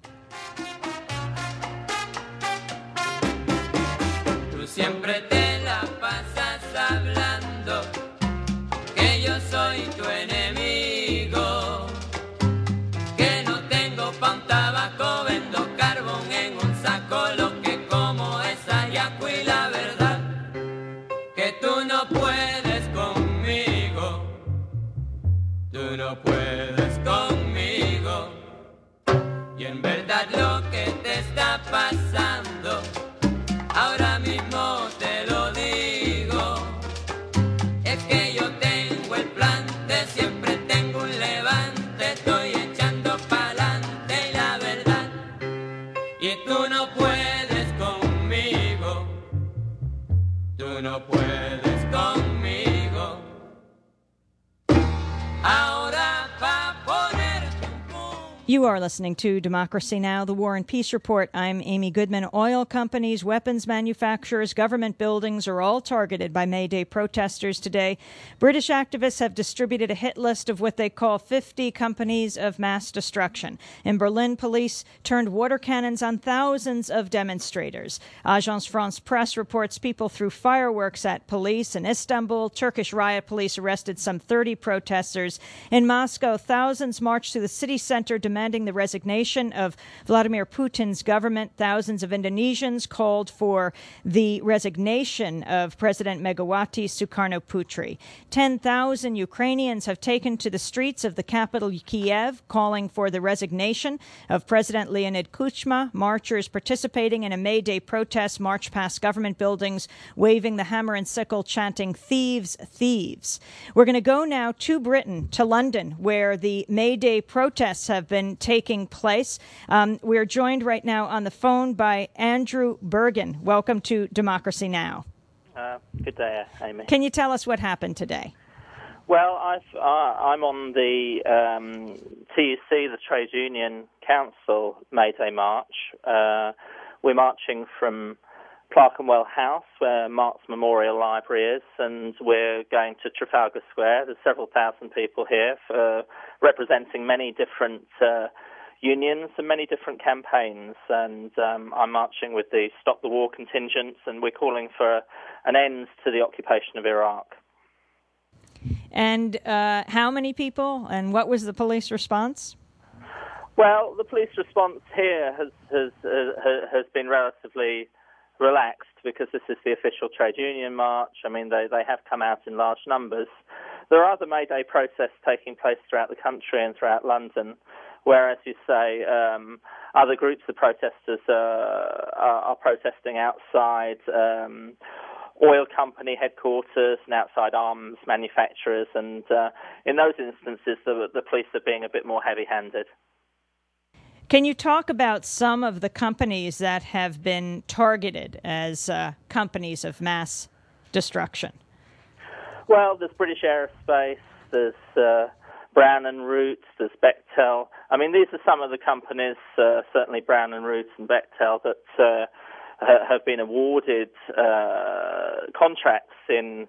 [SPEAKER 2] Tú siempre te la pasas hablando que yo soy tu enemigo, que no tengo pa' un tabaco, vendo carbón en un saco, lo que como es ayaco y la verdad, que tú no puedes conmigo, tú no puedes conmigo, y en verdad lo que te está pasando, ahora mismo te lo digo, es que yo tengo el plan de siempre, tengo un levante, estoy echando pa'lante y la verdad, y tú no puedes conmigo, tú no puedes conmigo, ahora pa' poner tu punto.
[SPEAKER 1] You are listening to Democracy Now!, the War and Peace Report. I'm Amy Goodman. Oil companies, weapons manufacturers, government buildings are all targeted by May Day protesters today. British activists have distributed a hit list of what they call fifty companies of mass destruction. In Berlin, police turned water cannons on thousands of demonstrators. Agence France Presse reports people threw fireworks at police. In Istanbul, Turkish riot police arrested some thirty protesters. In Moscow, thousands marched to the city center demanding the resignation of Vladimir Putin's government. Thousands of Indonesians called for the resignation of President Megawati Sukarno-Putri. ten thousand Ukrainians have taken to the streets of the capital, Kiev, calling for the resignation of President Leonid Kuchma. Marchers participating in a May Day protest marched past government buildings, waving the hammer and sickle, chanting, "Thieves, thieves." We're going to go now to Britain, to London, where the May Day protests have been taking place. Um, we're joined right now on the phone by Andrew Bergen. Welcome to Democracy Now!
[SPEAKER 7] Uh, good day, Amy.
[SPEAKER 1] Can you tell us what happened today?
[SPEAKER 7] Well, I've, uh, I'm on the um, T U C, the Trade Union Council May Day March. Uh, we're marching from Clerkenwell House, where Mark's Memorial Library is, and we're going to Trafalgar Square. There's several thousand people here for, representing many different uh, unions and many different campaigns. And um, I'm marching with the Stop the War contingents, and we're calling for an end to the occupation of Iraq.
[SPEAKER 1] And uh, how many people, and what was the police response?
[SPEAKER 7] Well, the police response here has has uh, has been relatively relaxed because this is the official trade union march. I mean, they, they have come out in large numbers. There are other May Day protests taking place throughout the country and throughout London, where, as you say, um, other groups of protesters uh, are, are protesting outside um, oil company headquarters and outside arms manufacturers, and uh, in those instances, the, the police are being a bit more heavy-handed.
[SPEAKER 1] Can you talk about some of the companies that have been targeted as uh, companies of mass destruction?
[SPEAKER 7] Well, there's British Aerospace, there's uh, Brown and Root, there's Bechtel. I mean, these are some of the companies, uh, certainly Brown and Root and Bechtel, that uh, have been awarded uh, contracts in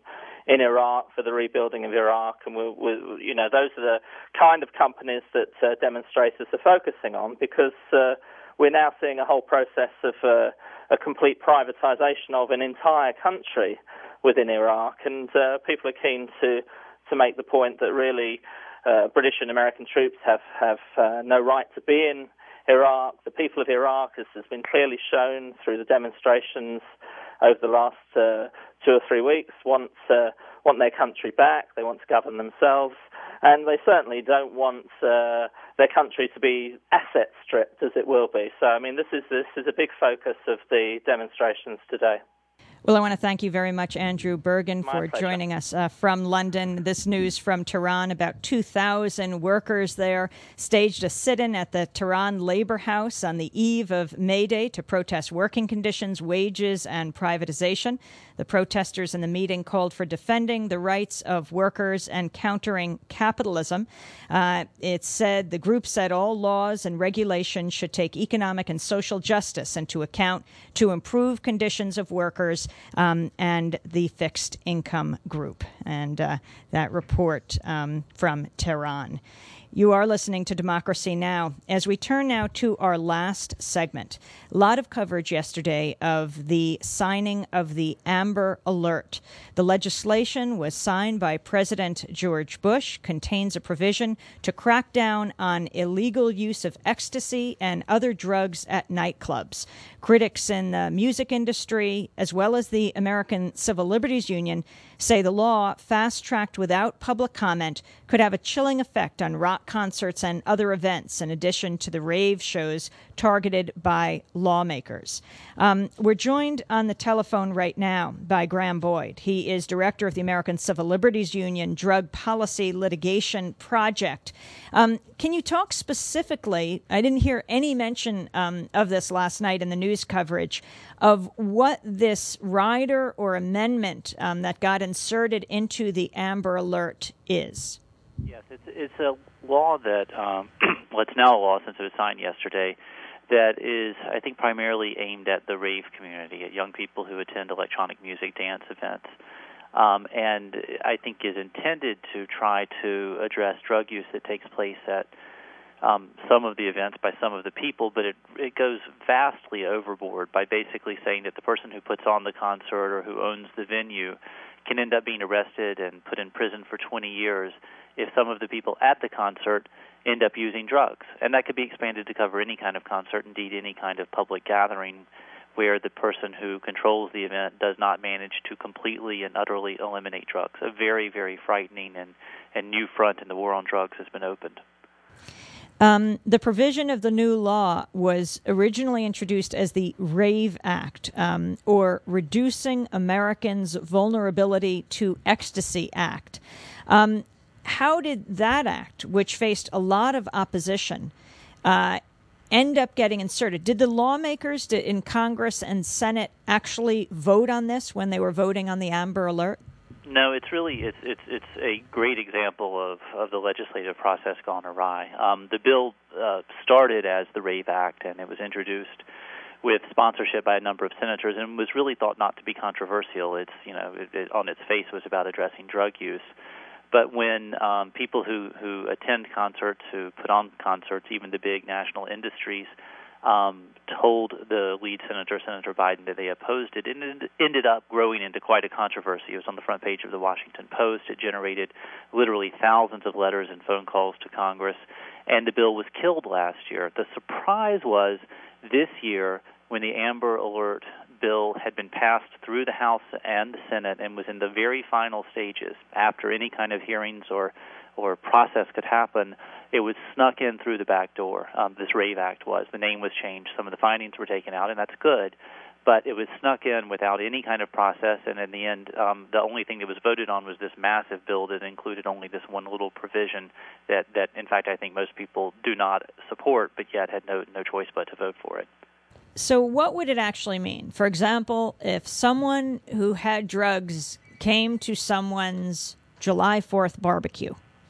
[SPEAKER 7] in Iraq for the rebuilding of Iraq, and we, we, you know, those are the kind of companies that uh, demonstrators are focusing on, because uh, we're now seeing a whole process of uh, a complete privatization of an entire country within Iraq, and uh, people are keen to to make the point that really uh, British and American troops have have uh, no right to be in Iraq. The people of Iraq, as has been clearly shown through the demonstrations over the last uh, two or three weeks, want uh, want their country back. They want to govern themselves, and they certainly don't want uh, their country to be asset stripped, as it will be. So, I mean, this is this is a big focus of the demonstrations today.
[SPEAKER 1] Well, I want to thank you very much, Andrew Bergen,
[SPEAKER 7] My
[SPEAKER 1] for
[SPEAKER 7] pleasure.
[SPEAKER 1] joining us uh, from London. This news from Tehran: about two thousand workers there staged a sit-in at the Tehran Labor House on the eve of May Day to protest working conditions, wages, and privatization. The protesters in the meeting called for defending the rights of workers and countering capitalism. Uh, it said, the group said all laws and regulations should take economic and social justice into account to improve conditions of workers um, and the fixed income group. And uh, that report um, from Tehran. You are listening to Democracy Now! As we turn now to our last segment, a lot of coverage yesterday of the signing of the Amber Alert. The legislation was signed by President George Bush, contains a provision to crack down on illegal use of ecstasy and other drugs at nightclubs. Critics in the music industry, as well as the American Civil Liberties Union, say the law, fast-tracked without public comment, could have a chilling effect on rock concerts and other events, in addition to the rave shows targeted by lawmakers. Um, we're joined on the telephone right now by Graham Boyd. He is director of the American Civil Liberties Union Drug Policy Litigation Project. Um, can you talk specifically, I didn't hear any mention um, of this last night in the news coverage, of what this rider or amendment um, that got inserted into the Amber Alert is?
[SPEAKER 8] Yes, it's, it's a law that, um, well, it's now a law since it was signed yesterday, that is, I think, primarily aimed at the rave community, at young people who attend electronic music dance events, um, and I think is intended to try to address drug use that takes place at um, some of the events by some of the people, but it, it goes vastly overboard by basically saying that the person who puts on the concert or who owns the venue can end up being arrested and put in prison for twenty years if some of the people at the concert end up using drugs. And that could be expanded to cover any kind of concert, indeed any kind of public gathering where the person who controls the event does not manage to completely and utterly eliminate drugs. A very, very frightening and, and new front in the war on drugs has been opened.
[SPEAKER 1] Um, the provision of the new law was originally introduced as the RAVE Act, um, or Reducing Americans' Vulnerability to Ecstasy Act. Um, how did that act, which faced a lot of opposition, uh, end up getting inserted? Did the lawmakers in Congress and Senate actually vote on this when they were voting on the Amber Alert?
[SPEAKER 8] No, it's really it's it's it's a great example of, of the legislative process gone awry. Um, the bill uh, started as the RAVE Act, and it was introduced with sponsorship by a number of senators, and was really thought not to be controversial. It's you know it, it, on its face was about addressing drug use. But when um, people who, who attend concerts, who put on concerts, even the big national industries, um, told the lead senator, Senator Biden, that they opposed it, it ended up growing into quite a controversy. It was on the front page of the Washington Post. It generated literally thousands of letters and phone calls to Congress, and the bill was killed last year. The surprise was this year when the Amber Alert bill had been passed through the House and the Senate and was in the very final stages. After any kind of hearings or or process could happen, it was snuck in through the back door. Um, this RAVE Act was. The name was changed. Some of the findings were taken out, and that's good. But it was snuck in without any kind of process, and in the end, um, the only thing that was voted on was this massive bill that included only this one little provision that, that in fact, I think most people do not support, but yet had no, no choice but to vote for it.
[SPEAKER 1] So what would it actually mean? For example, if someone who had drugs came to someone's July fourth barbecue?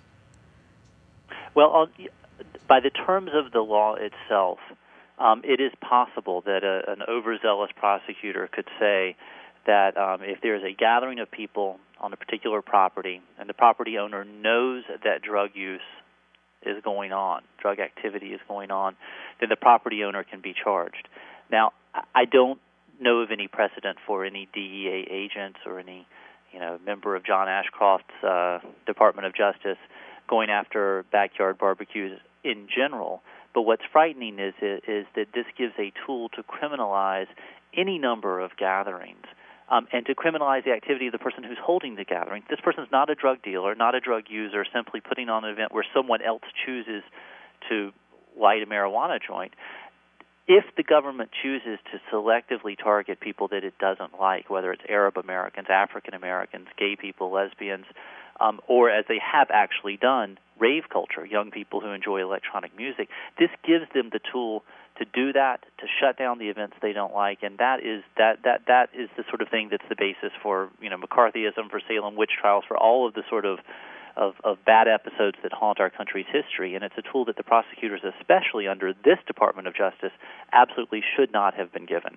[SPEAKER 8] Well, by the terms of the law itself, um, it is possible that a, an overzealous prosecutor could say that um, if there's a gathering of people on a particular property, and the property owner knows that drug use is going on, drug activity is going on, then the property owner can be charged. Now, I don't know of any precedent for any D E A agents or any, you know, member of John Ashcroft's uh, Department of Justice going after backyard barbecues in general. But what's frightening is is that this gives a tool to criminalize any number of gatherings, um, and to criminalize the activity of the person who's holding the gathering. This person's not a drug dealer, not a drug user, simply putting on an event where someone else chooses to light a marijuana joint. If the government chooses to selectively target people that it doesn't like, whether it's Arab Americans, African Americans, gay people, lesbians, um, or as they have actually done, rave culture, young people who enjoy electronic music, this gives them the tool to do that, to shut down the events they don't like, and that is that that that is the sort of thing that's the basis for, you know, McCarthyism, for Salem witch trials, for all of the sort of Of, of bad episodes that haunt our country's history, and it's a tool that the prosecutors, especially under this Department of Justice, absolutely should not have been given.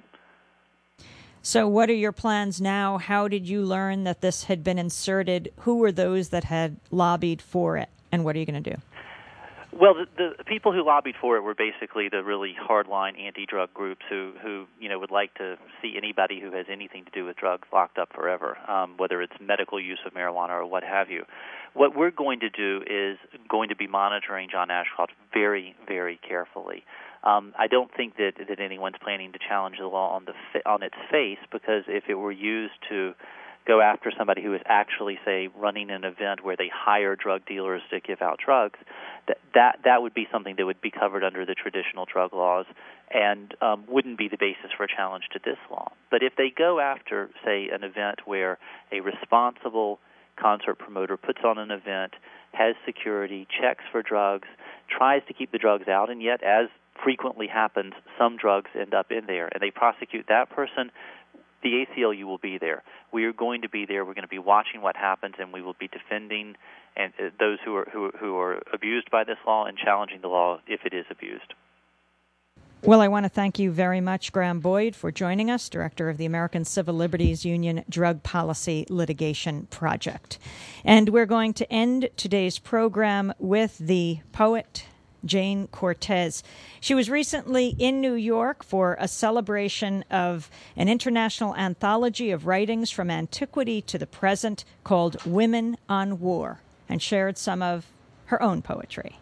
[SPEAKER 1] So what are your plans now? How did you learn that this had been inserted? Who were those that had lobbied for it, and what are you going to do?
[SPEAKER 8] Well, the, the people who lobbied for it were basically the really hardline anti-drug groups who, who, you know, would like to see anybody who has anything to do with drugs locked up forever, um, whether it's medical use of marijuana or what have you. What we're going to do is going to be monitoring John Ashcroft very, very carefully. Um, I don't think that, that anyone's planning to challenge the law on the on its face, because if it were used to go after somebody who is actually, say, running an event where they hire drug dealers to give out drugs, that that, that would be something that would be covered under the traditional drug laws and um, wouldn't be the basis for a challenge to this law. But if they go after, say, an event where a responsible concert promoter puts on an event, has security, checks for drugs, tries to keep the drugs out, and yet, as frequently happens, some drugs end up in there, and they prosecute that person, the A C L U will be there. We are going to be there. We're going to be watching what happens, and we will be defending and uh, those who are who, who are abused by this law and challenging the law if it is abused.
[SPEAKER 1] Well, I want to thank you very much, Graham Boyd, for joining us, Director of the American Civil Liberties Union Drug Policy Litigation Project. And we're going to end today's program with the poet Jayne Cortez. She was recently in New York for a celebration of an international anthology of writings from antiquity to the present called Women on War, and shared some of her own poetry.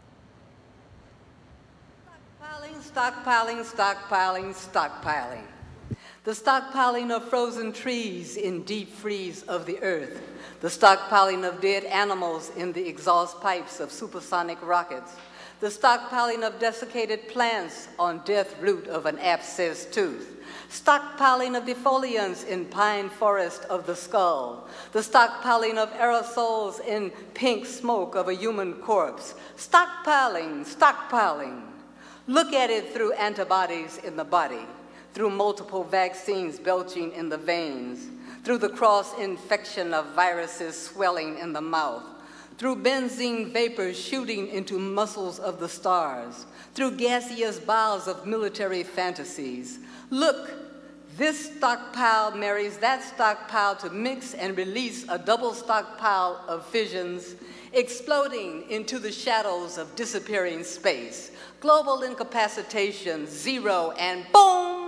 [SPEAKER 9] Stockpiling, stockpiling, stockpiling. The stockpiling of frozen trees in deep freeze of the earth. The stockpiling of dead animals in the exhaust pipes of supersonic rockets. The stockpiling of desiccated plants on death root of an abscessed tooth. Stockpiling of defoliants in pine forest of the skull. The stockpiling of aerosols in pink smoke of a human corpse. Stockpiling, stockpiling. Look at it through antibodies in the body, through multiple vaccines belching in the veins, through the cross-infection of viruses swelling in the mouth, through benzene vapors shooting into muscles of the stars, through gaseous bowels of military fantasies. Look, this stockpile marries that stockpile to mix and release a double stockpile of fissions, exploding into the shadows of disappearing space. Global incapacitation, zero, and boom!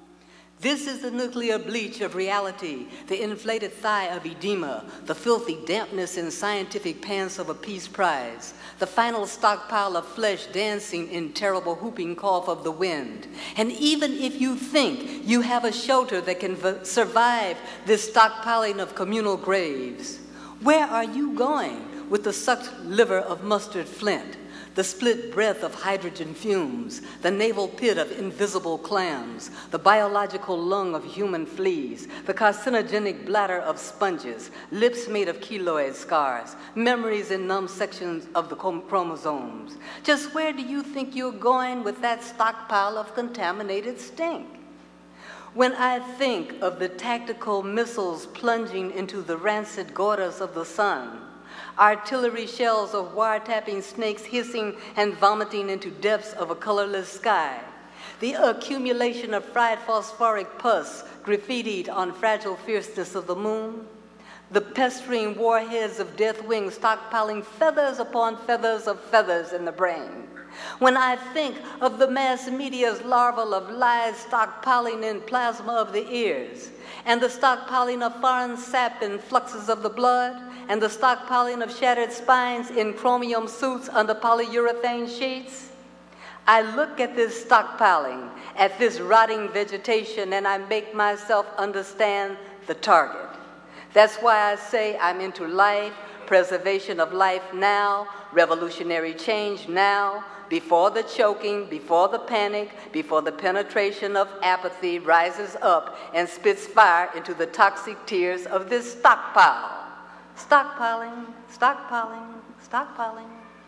[SPEAKER 9] This is the nuclear bleach of reality, the inflated thigh of edema, the filthy dampness in scientific pants of a peace prize, the final stockpile of flesh dancing in terrible whooping cough of the wind. And even if you think you have a shelter that can v- survive this stockpiling of communal graves, where are you going with the sucked liver of mustard flint? The split breath of hydrogen fumes, the navel pit of invisible clams, the biological lung of human fleas, the carcinogenic bladder of sponges, lips made of keloid scars, memories in numb sections of the chromosomes. Just where do you think you're going with that stockpile of contaminated stink? When I think of the tactical missiles plunging into the rancid gotas of the sun, artillery shells of wiretapping snakes hissing and vomiting into depths of a colorless sky, the accumulation of fried phosphoric pus graffitied on fragile fierceness of the moon, the pestering warheads of death wings stockpiling feathers upon feathers of feathers in the brain. When I think of the mass media's larval of lies stockpiling in plasma of the ears, and the stockpiling of foreign sap in fluxes of the blood, and the stockpiling of shattered spines in chromium suits under polyurethane sheets, I look at this stockpiling, at this rotting vegetation, and I make myself understand the target. That's why I say I'm into life, preservation of life now, revolutionary change now, before the choking, before the panic, before the penetration of apathy rises up and spits fire into the toxic tears of this stockpile. Stockpiling, stockpiling, stockpiling.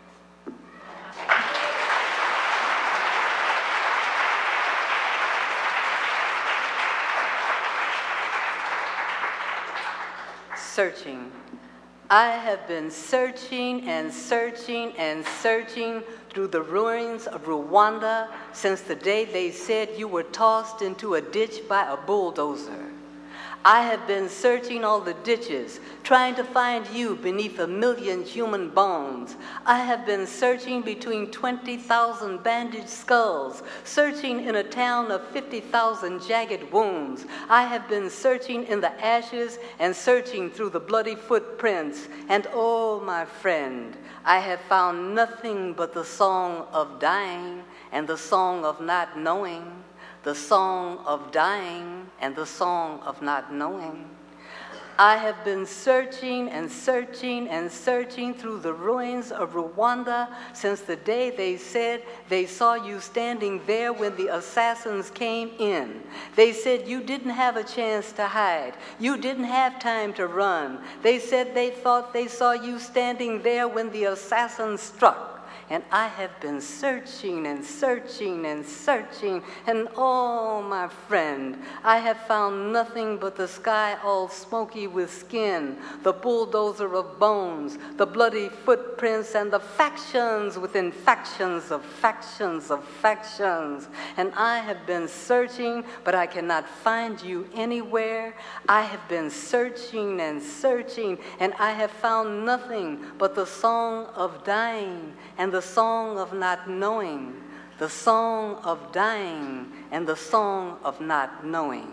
[SPEAKER 9] Searching. I have been searching and searching and searching through the ruins of Rwanda since the day they said you were tossed into a ditch by a bulldozer. I have been searching all the ditches, trying to find you beneath a million human bones. I have been searching between twenty thousand bandaged skulls, searching in a town of fifty thousand jagged wounds. I have been searching in the ashes and searching through the bloody footprints. And oh, my friend, I have found nothing but the song of dying and the song of not knowing. The song of dying and the song of not knowing. I have been searching and searching and searching through the ruins of Rwanda since the day they said they saw you standing there when the assassins came in. They said you didn't have a chance to hide. You didn't have time to run. They said they thought they saw you standing there when the assassins struck. And I have been searching and searching and searching, and oh, my friend, I have found nothing but the sky all smoky with skin, the bulldozer of bones, the bloody footprints, and the factions within factions of factions of factions. And I have been searching, but I cannot find you anywhere. I have been searching and searching, and I have found nothing but the song of dying and the song of not knowing, the song of dying, and the song of not knowing.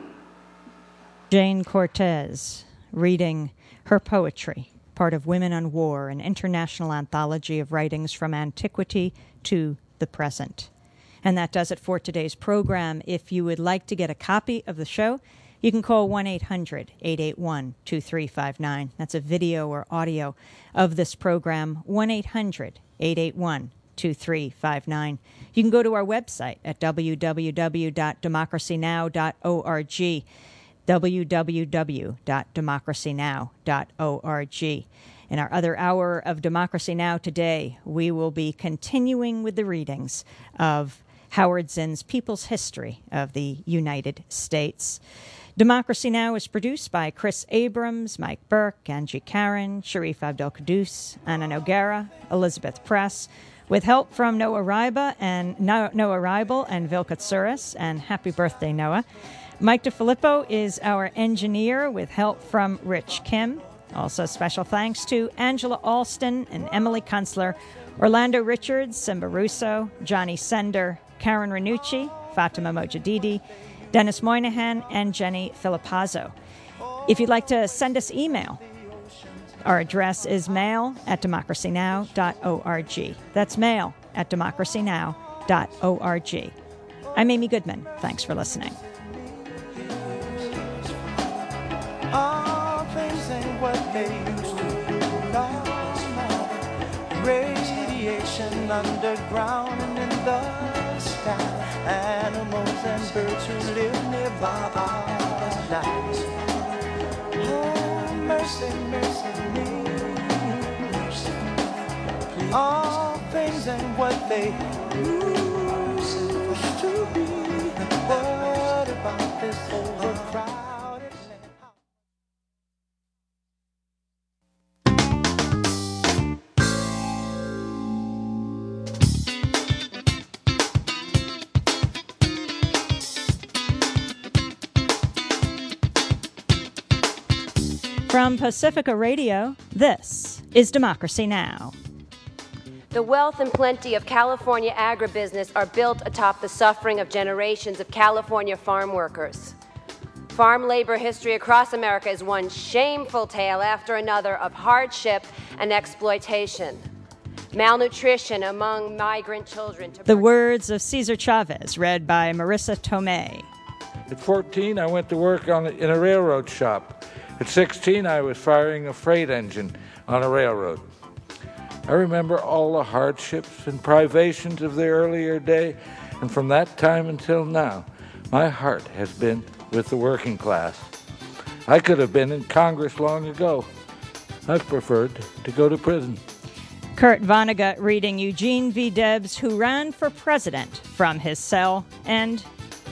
[SPEAKER 1] Jayne Cortez reading her poetry, part of Women on War, an international anthology of writings from antiquity to the present. And that does it for today's program. If you would like to get a copy of the show, you can call one eight hundred, eight eight one, two three five nine. That's a video or audio of this program, one eight hundred, eight eight one, two three five nine. You can go to our website at w w w dot democracy now dot org, w w w dot democracy now dot org. In our other hour of Democracy Now! Today, we will be continuing with the readings of Howard Zinn's People's History of the United States. Democracy Now! Is produced by Chris Abrams, Mike Burke, Angie Karen, Sharif Abdel-Qaddus, Anna Noguera, Elizabeth Press, with help from Noah Ryba and Noah Rybel and Vilka Tsuris, and happy birthday, Noah. Mike DeFilippo is our engineer with help from Rich Kim. Also special thanks to Angela Alston and Emily Kunstler, Orlando Richards, Simba Russo, Johnny Sender, Karen Ranucci, Fatima Mojadidi, Dennis Moynihan, and Jenny Filipazzo. If you'd like to send us email, our address is mail at democracy now dot org. That's mail at democracy now dot org. I'm Amy Goodman. Thanks for listening.
[SPEAKER 10] All things ain't what they used to be. Radiation underground and in the sky. Animals and birds who live nearby are night. Oh, mercy, mercy me. All things ain't what they used to be. What about this overcrowded land?
[SPEAKER 1] From Pacifica Radio, this is Democracy Now!
[SPEAKER 11] The wealth and plenty of California agribusiness are built atop the suffering of generations of California farm workers. Farm labor history across America is one shameful tale after another of hardship and exploitation. Malnutrition among migrant children.
[SPEAKER 1] The words of Cesar Chavez, read by Marissa Tomei.
[SPEAKER 12] At fourteen, I went to work on in a railroad shop. At sixteen, I was firing a freight engine on a railroad. I remember all the hardships and privations of the earlier day, and from that time until now, my heart has been with the working class. I could have been in Congress long ago. I've preferred to go to prison.
[SPEAKER 1] Kurt Vonnegut reading Eugene V. Debs, who ran for president from his cell, and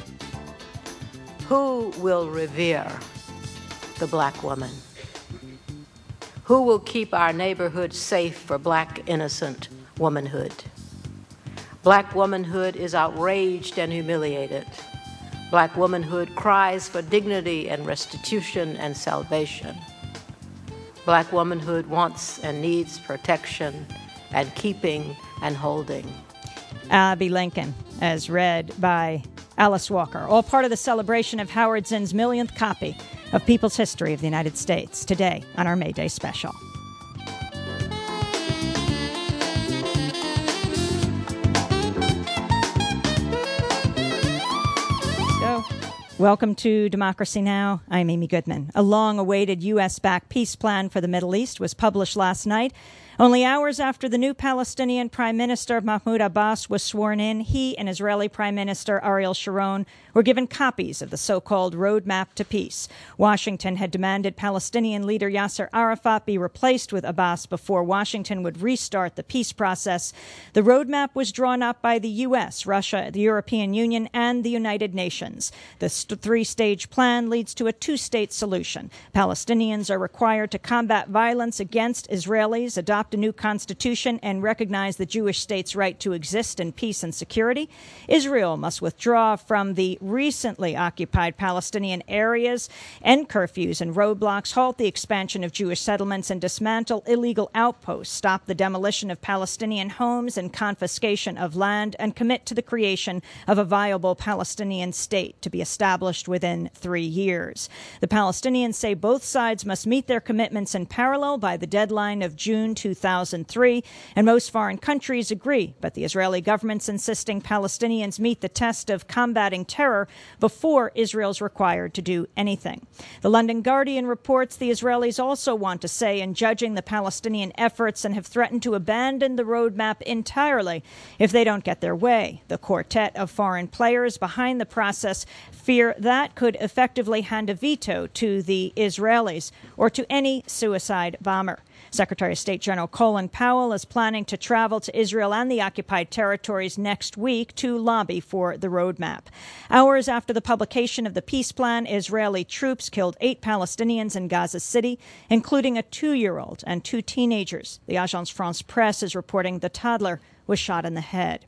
[SPEAKER 13] who will revere the black woman? Who will keep our neighborhood safe for black innocent womanhood? Black womanhood is outraged and humiliated. Black womanhood cries for dignity and restitution and salvation. Black womanhood wants and needs protection and keeping and holding.
[SPEAKER 1] Abby Lincoln, as read by Alice Walker, all part of the celebration of Howard Zinn's millionth copy of People's History of the United States, today on our May Day special. So, welcome to Democracy Now! I'm Amy Goodman. A long-awaited U S-backed peace plan for the Middle East was published last night. Only hours after the new Palestinian Prime Minister Mahmoud Abbas was sworn in, he and Israeli Prime Minister Ariel Sharon were given copies of the so-called roadmap to peace. Washington had demanded Palestinian leader Yasser Arafat be replaced with Abbas before Washington would restart the peace process. The roadmap was drawn up by the U S, Russia, the European Union, and the United Nations. The st- three-stage plan leads to a two-state solution. Palestinians are required to combat violence against Israelis, adopt a new constitution, and recognize the Jewish state's right to exist in peace and security. Israel must withdraw from the recently occupied Palestinian areas, end curfews and roadblocks, halt the expansion of Jewish settlements, and dismantle illegal outposts, stop the demolition of Palestinian homes and confiscation of land, and commit to the creation of a viable Palestinian state to be established within three years. The Palestinians say both sides must meet their commitments in parallel by the deadline of June two thousand three, and most foreign countries agree, but the Israeli government's insisting Palestinians meet the test of combating terror before Israel's required to do anything. The London Guardian reports the Israelis also want to say in judging the Palestinian efforts and have threatened to abandon the roadmap entirely if they don't get their way. The quartet of foreign players behind the process fear that could effectively hand a veto to the Israelis or to any suicide bomber. Secretary of State General Colin Powell is planning to travel to Israel and the occupied territories next week to lobby for the roadmap. Hours after the publication of the peace plan, Israeli troops killed eight Palestinians in Gaza City, including a two-year-old and two teenagers. The Agence France-Presse is reporting the toddler was shot in the head.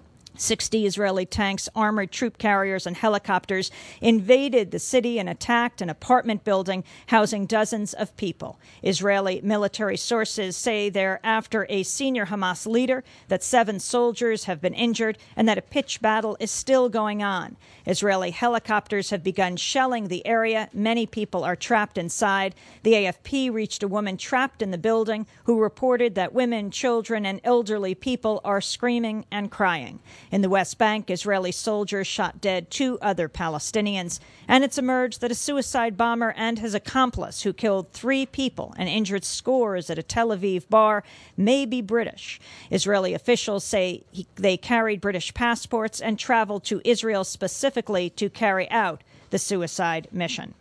[SPEAKER 1] Sixty Israeli tanks, armored troop carriers, and helicopters invaded the city and attacked an apartment building housing dozens of people. Israeli military sources say they're after a senior Hamas leader, that seven soldiers have been injured, and that a pitched battle is still going on. Israeli helicopters have begun shelling the area. Many people are trapped inside. The A F P reached a woman trapped in the building who reported that women, children, and elderly people are screaming and crying. In the West Bank, Israeli soldiers shot dead two other Palestinians, and it's emerged that a suicide bomber and his accomplice, who killed three people and injured scores at a Tel Aviv bar, may be British. Israeli officials say he, they carried British passports and traveled to Israel specifically to carry out the suicide mission.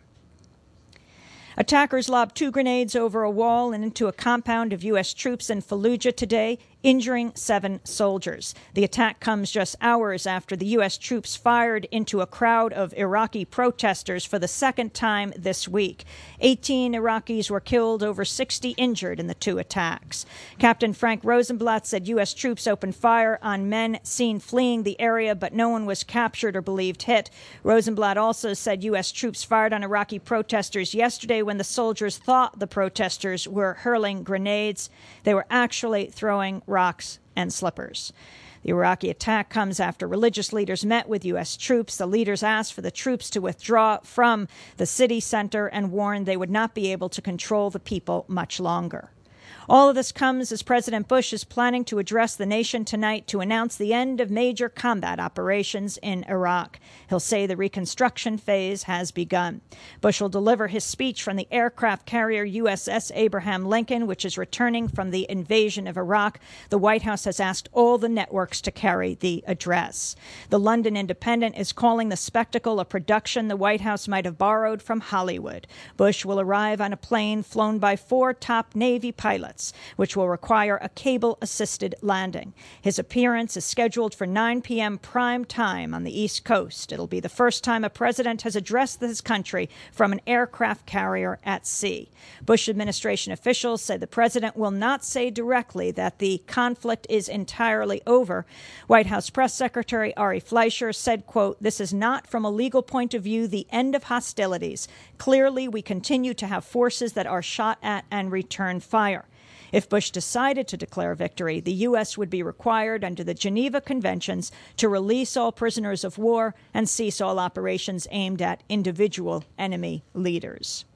[SPEAKER 1] Attackers lobbed two grenades over a wall and into a compound of U S troops in Fallujah today. injuring seven soldiers. The attack comes just hours after the U S troops fired into a crowd of Iraqi protesters for the second time this week. eighteen Iraqis were killed, over sixty injured in the two attacks. Captain Frank Rosenblatt said U S troops opened fire on men seen fleeing the area, but no one was captured or believed hit. Rosenblatt also said U S troops fired on Iraqi protesters yesterday when the soldiers thought the protesters were hurling grenades. They were actually throwing rocks and slippers. The Iraqi attack comes after religious leaders met with U S troops. The leaders asked for the troops to withdraw from the city center and warned they would not be able to control the people much longer. All of this comes as President Bush is planning to address the nation tonight to announce the end of major combat operations in Iraq. He'll say the reconstruction phase has begun. Bush will deliver his speech from the aircraft carrier U S S Abraham Lincoln, which is returning from the invasion of Iraq. The White House has asked all the networks to carry the address. The London Independent is calling the spectacle a production the White House might have borrowed from Hollywood. Bush will arrive on a plane flown by four top Navy pilots, which will require a cable-assisted landing. His appearance is scheduled for nine p.m. prime time on the East Coast. It'll be the first time a president has addressed his country from an aircraft carrier at sea. Bush administration officials say the president will not say directly that the conflict is entirely over. White House Press Secretary Ari Fleischer said, quote, "This is not, from a legal point of view, the end of hostilities. Clearly, we continue to have forces that are shot at and return fire." If Bush decided to declare victory, the U S would be required under the Geneva Conventions to release all prisoners of war and cease all operations aimed at individual enemy leaders.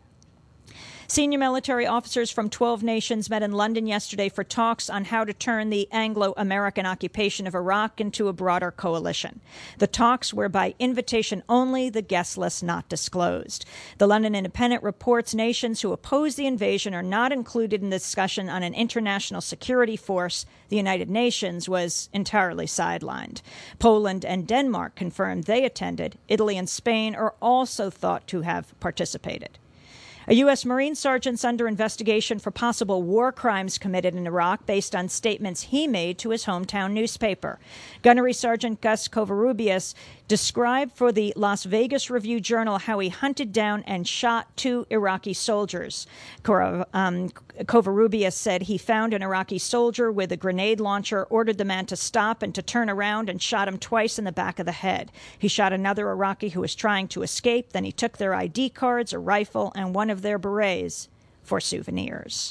[SPEAKER 1] Senior military officers from twelve nations met in London yesterday for talks on how to turn the Anglo-American occupation of Iraq into a broader coalition. The talks were by invitation only, the guest list not disclosed. The London Independent reports nations who oppose the invasion are not included in the discussion on an international security force. The United Nations was entirely sidelined. Poland and Denmark confirmed they attended. Italy and Spain are also thought to have participated. A U S Marine sergeant's under investigation for possible war crimes committed in Iraq based on statements he made to his hometown newspaper. Gunnery Sergeant Gus Covarrubias described for the Las Vegas Review-Journal how he hunted down and shot two Iraqi soldiers. Um, Covarrubias said he found an Iraqi soldier with a grenade launcher, ordered the man to stop and to turn around, and shot him twice in the back of the head. He shot another Iraqi who was trying to escape. Then he took their I D cards, a rifle, and one of their berets for souvenirs.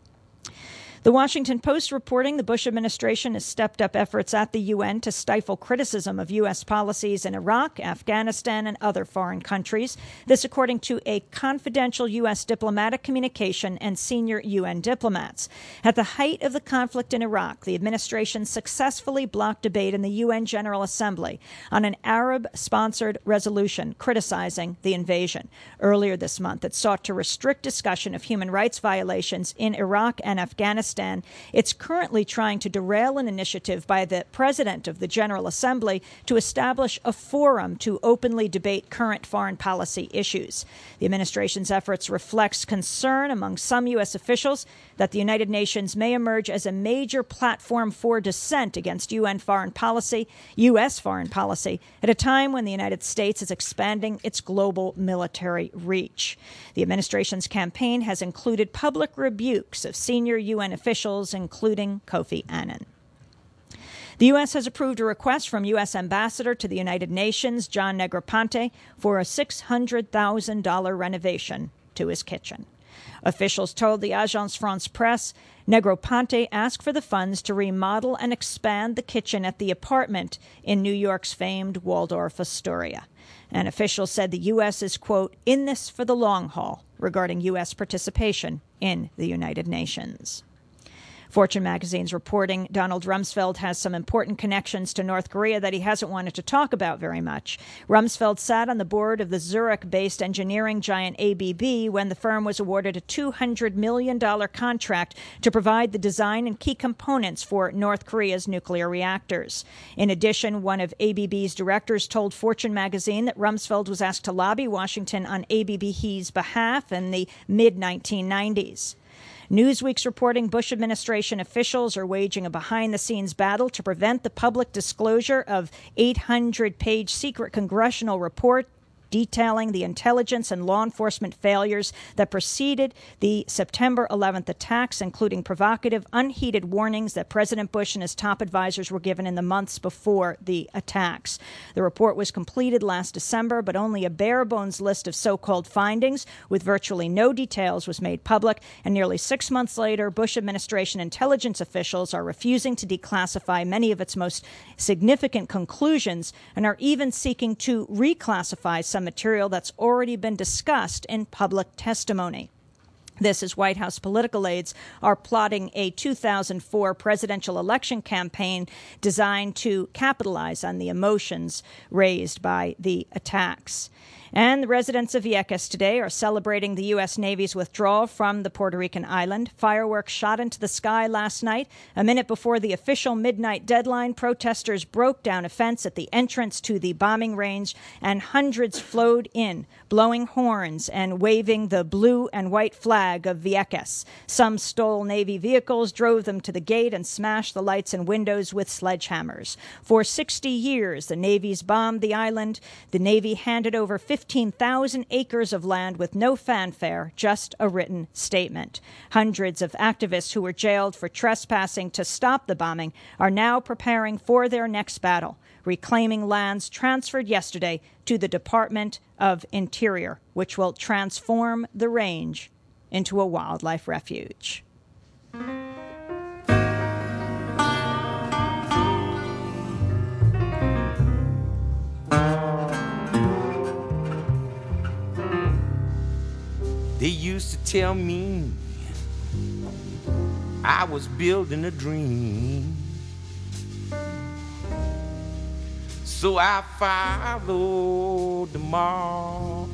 [SPEAKER 1] The Washington Post reporting the Bush administration has stepped up efforts at the U N to stifle criticism of U S policies in Iraq, Afghanistan, and other foreign countries. This according to a confidential U S diplomatic communication and senior U N diplomats. At the height of the conflict in Iraq, the administration successfully blocked debate in the U N General Assembly on an Arab-sponsored resolution criticizing the invasion. Earlier this month, it sought to restrict discussion of human rights violations in Iraq and Afghanistan. It's currently trying to derail an initiative by the president of the General Assembly to establish a forum to openly debate current foreign policy issues. The administration's efforts reflects concern among some U S officials that the United Nations may emerge as a major platform for dissent against U N foreign policy, U S foreign policy, at a time when the United States is expanding its global military reach. The administration's campaign has included public rebukes of senior U N officials, including Kofi Annan. The U S has approved a request from U S Ambassador to the United Nations, John Negroponte, for a six hundred thousand dollars renovation to his kitchen. Officials told the Agence France-Presse Negroponte asked for the funds to remodel and expand the kitchen at the apartment in New York's famed Waldorf Astoria. An official said the U S is, quote, in this for the long haul regarding U S participation in the United Nations. Fortune magazine's reporting Donald Rumsfeld has some important connections to North Korea that he hasn't wanted to talk about very much. Rumsfeld sat on the board of the Zurich-based engineering giant A B B when the firm was awarded a two hundred million dollars contract to provide the design and key components for North Korea's nuclear reactors. In addition, one of A B B's directors told Fortune magazine that Rumsfeld was asked to lobby Washington on A B B's behalf in the mid nineteen nineties. Newsweek's reporting Bush administration officials are waging a behind-the-scenes battle to prevent the public disclosure of eight hundred page secret congressional report detailing the intelligence and law enforcement failures that preceded the September eleventh attacks, including provocative, unheeded warnings that President Bush and his top advisors were given in the months before the attacks. The report was completed last December, but only a bare-bones list of so-called findings with virtually no details was made public, and nearly six months later, Bush administration intelligence officials are refusing to declassify many of its most significant conclusions and are even seeking to reclassify some material that's already been discussed in public testimony. This as White House political aides are plotting a two thousand four presidential election campaign designed to capitalize on the emotions raised by the attacks. And the residents of Vieques today are celebrating the U S. Navy's withdrawal from the Puerto Rican island. Fireworks shot into the sky last night. A minute before the official midnight deadline, protesters broke down a fence at the entrance to the bombing range, and hundreds flowed in, blowing horns and waving the blue and white flag of Vieques. Some stole Navy vehicles, drove them to the gate, and smashed the lights and windows with sledgehammers. For sixty years, the Navy's bombed the island. The Navy handed over fifteen thousand acres of land with no fanfare, just a written statement. Hundreds of activists who were jailed for trespassing to stop the bombing are now preparing for their next battle, reclaiming lands transferred yesterday to the Department of Interior, which will transform the range into a wildlife refuge.
[SPEAKER 10] They used to tell me I was building a dream, so I followed them all.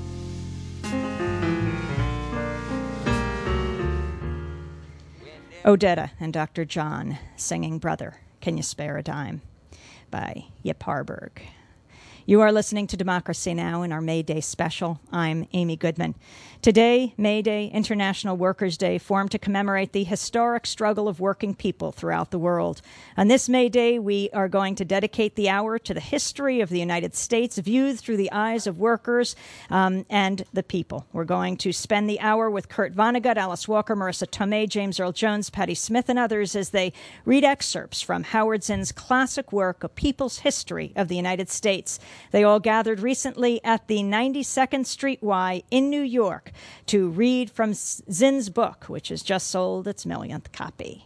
[SPEAKER 1] Odetta and Doctor John singing Brother, Can You Spare a Dime by Yip Harburg. You are listening to Democracy Now! In our May Day special. I'm Amy Goodman. Today, May Day, International Workers' Day, formed to commemorate the historic struggle of working people throughout the world. On this May Day, we are going to dedicate the hour to the history of the United States viewed through the eyes of workers um, and the people. We're going to spend the hour with Kurt Vonnegut, Alice Walker, Marissa Tomei, James Earl Jones, Patti Smith, and others as they read excerpts from Howard Zinn's classic work, A People's History of the United States. They all gathered recently at the ninety-second Street Y in New York to read from Zinn's book, which has just sold its millionth copy.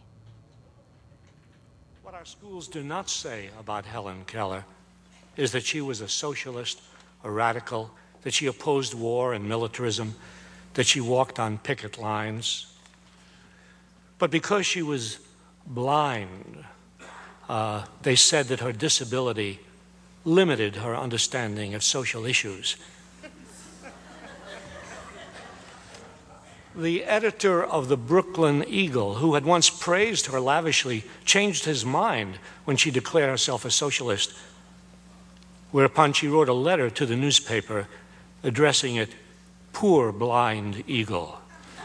[SPEAKER 14] What our schools do not say about Helen Keller is that she was a socialist, a radical, that she opposed war and militarism, that she walked on picket lines. But because she was blind, uh, they said that her disability limited her understanding of social issues. The editor of the Brooklyn Eagle, who had once praised her lavishly, changed his mind when she declared herself a socialist, whereupon she wrote a letter to the newspaper addressing it, "Poor blind eagle."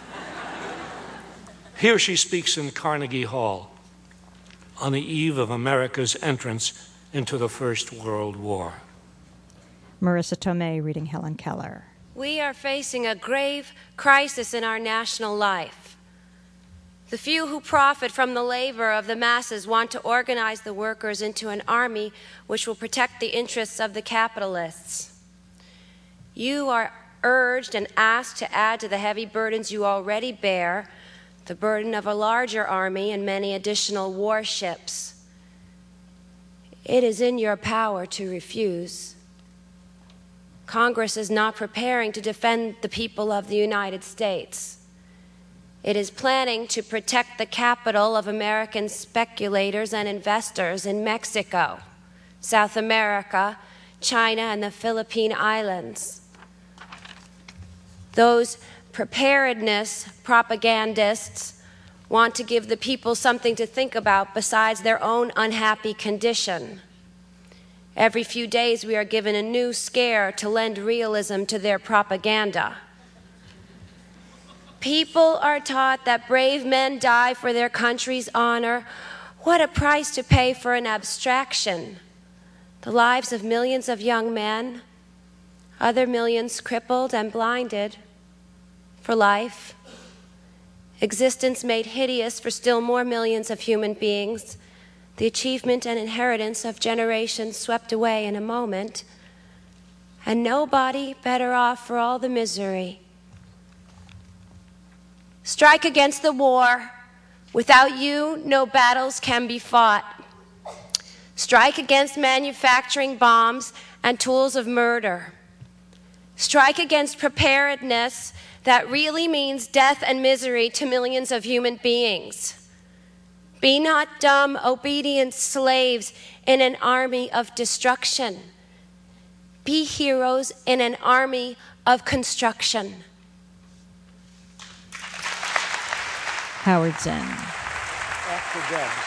[SPEAKER 14] Here she speaks in Carnegie Hall on the eve of America's entrance into the First World War.
[SPEAKER 1] Marissa Tomei reading Helen Keller.
[SPEAKER 11] We are facing a grave crisis in our national life. The few who profit from the labor of the masses want to organize the workers into an army which will protect the interests of the capitalists. You are urged and asked to add to the heavy burdens you already bear, the burden of a larger army and many additional warships. It is in your power to refuse. Congress is not preparing to defend the people of the United States. It is planning to protect the capital of American speculators and investors in Mexico, South America, China, and the Philippine Islands. Those preparedness propagandists want to give the people something to think about besides their own unhappy condition. Every few days we are given a new scare to lend realism to their propaganda. People are taught that brave men die for their country's honor. What a price to pay for an abstraction. The lives of millions of young men, other millions crippled and blinded for life, existence made hideous for still more millions of human beings, the achievement and inheritance of generations swept away in a moment, and nobody better off for all the misery. Strike against the war. Without you, no battles can be fought. Strike against manufacturing bombs and tools of murder. Strike against preparedness that really means death and misery to millions of human beings. Be not dumb, obedient slaves in an army of destruction. Be heroes in an army of construction.
[SPEAKER 1] Howard Zinn.
[SPEAKER 14] After Debs.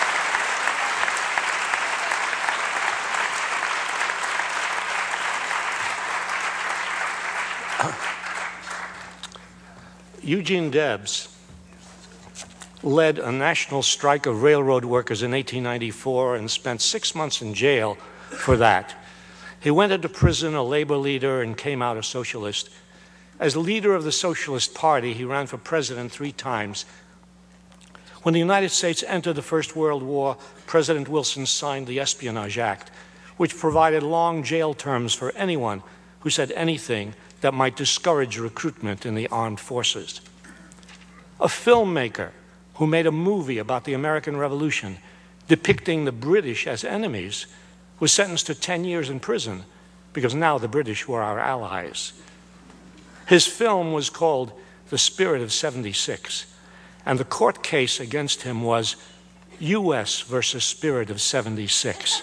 [SPEAKER 14] Eugene Debs led a national strike of railroad workers in eighteen ninety-four and spent six months in jail for that. He went into prison a labor leader and came out a socialist. As leader of the Socialist Party, he ran for president three times. When the United States entered the First World War, President Wilson signed the Espionage Act, which provided long jail terms for anyone who said anything that might discourage recruitment in the armed forces. A filmmaker who made a movie about the American Revolution depicting the British as enemies was sentenced to ten years in prison because now the British were our allies. His film was called The Spirit of seventy-six, and the court case against him was U S versus Spirit of seventy-six.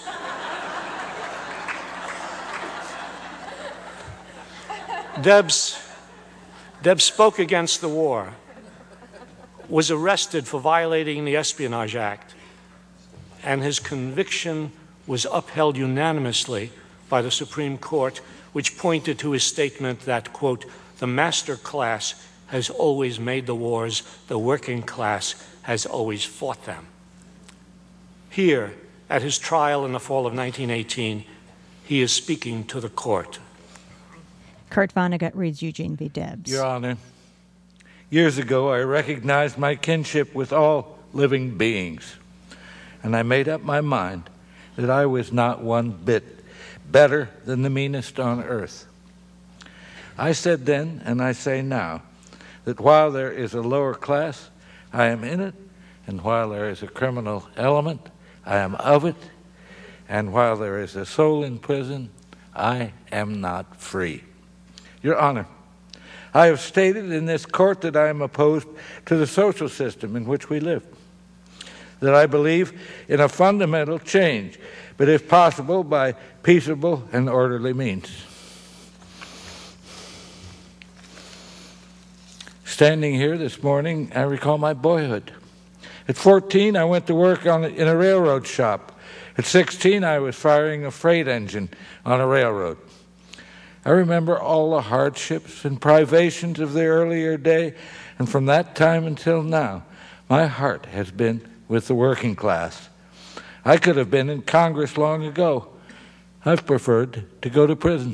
[SPEAKER 14] Debs, Debs spoke against the war, was arrested for violating the Espionage Act, and his conviction was upheld unanimously by the Supreme Court, which pointed to his statement that, quote, the master class has always made the wars, the working class has always fought them. Here, at his trial in the fall of nineteen eighteen, he is speaking to the court.
[SPEAKER 1] Kurt Vonnegut reads Eugene V. Debs.
[SPEAKER 12] Your Honor, years ago I recognized my kinship with all living beings, and I made up my mind that I was not one bit better than the meanest on earth. I said then, and I say now, that while there is a lower class, I am in it, and while there is a criminal element, I am of it, and while there is a soul in prison, I am not free. Your Honor, I have stated in this court that I am opposed to the social system in which we live, that I believe in a fundamental change, but if possible, by peaceable and orderly means. Standing here this morning, I recall my boyhood. At fourteen, I went to work on, in a railroad shop. At sixteen, I was firing a freight engine on a railroad. I remember all the hardships and privations of the earlier day, and from that time until now, my heart has been with the working class. I could have been in Congress long ago. I've preferred to go to prison.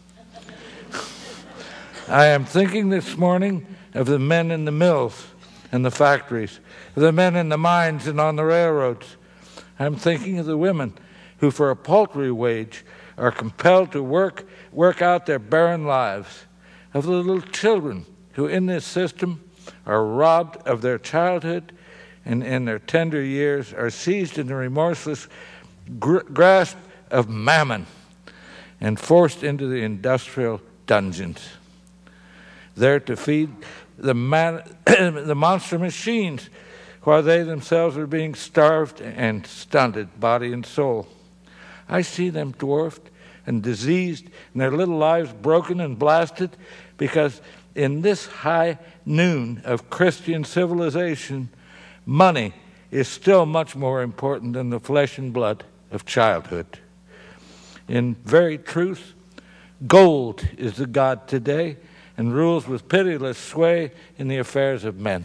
[SPEAKER 12] I am thinking this morning of the men in the mills and the factories, of the men in the mines and on the railroads. I'm thinking of the women who, for a paltry wage, are compelled to work work out their barren lives, of the little children who in this system are robbed of their childhood and in their tender years are seized in the remorseless gr- grasp of mammon and forced into the industrial dungeons, there to feed the, man- the monster machines while they themselves are being starved and stunted, body and soul. I see them dwarfed and diseased, and their little lives broken and blasted, because in this high noon of Christian civilization, money is still much more important than the flesh and blood of childhood. In very truth, gold is the god today, and rules with pitiless sway in the affairs of men.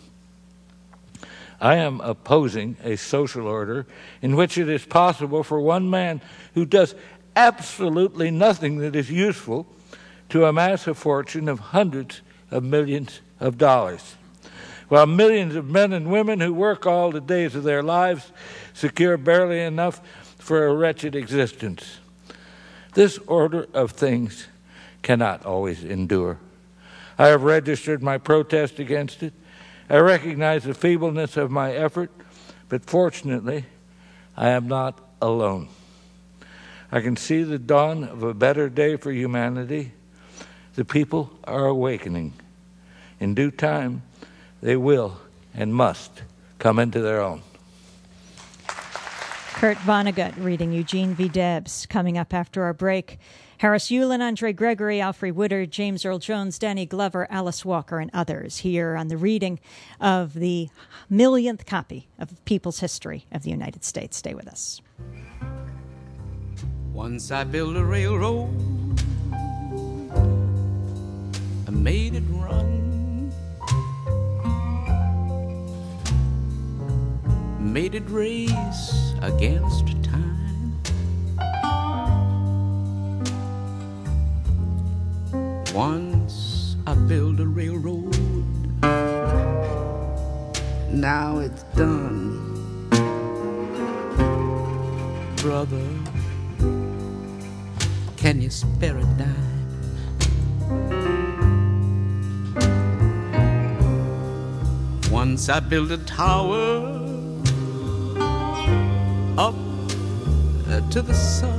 [SPEAKER 12] I am opposing a social order in which it is possible for one man who does absolutely nothing that is useful to amass a fortune of hundreds of millions of dollars, while millions of men and women who work all the days of their lives secure barely enough for a wretched existence. This order of things cannot always endure. I have registered my protest against it. I recognize the feebleness of my effort, but fortunately, I am not alone. I can see the dawn of a better day for humanity. The people are awakening. In due time, they will and must come into their own.
[SPEAKER 1] Kurt Vonnegut reading Eugene V. Debs. Coming up after our break, Harris Yulin, Andre Gregory, Alfre Woodard, James Earl Jones, Danny Glover, Alice Walker, and others here on the reading of the millionth copy of People's History of the United States. Stay with us.
[SPEAKER 10] Once I built a railroad, I made it run, made it race against time. Once I built a railroad, now it's done. Brother, can you spare a dime? Once I built a tower up to the sun,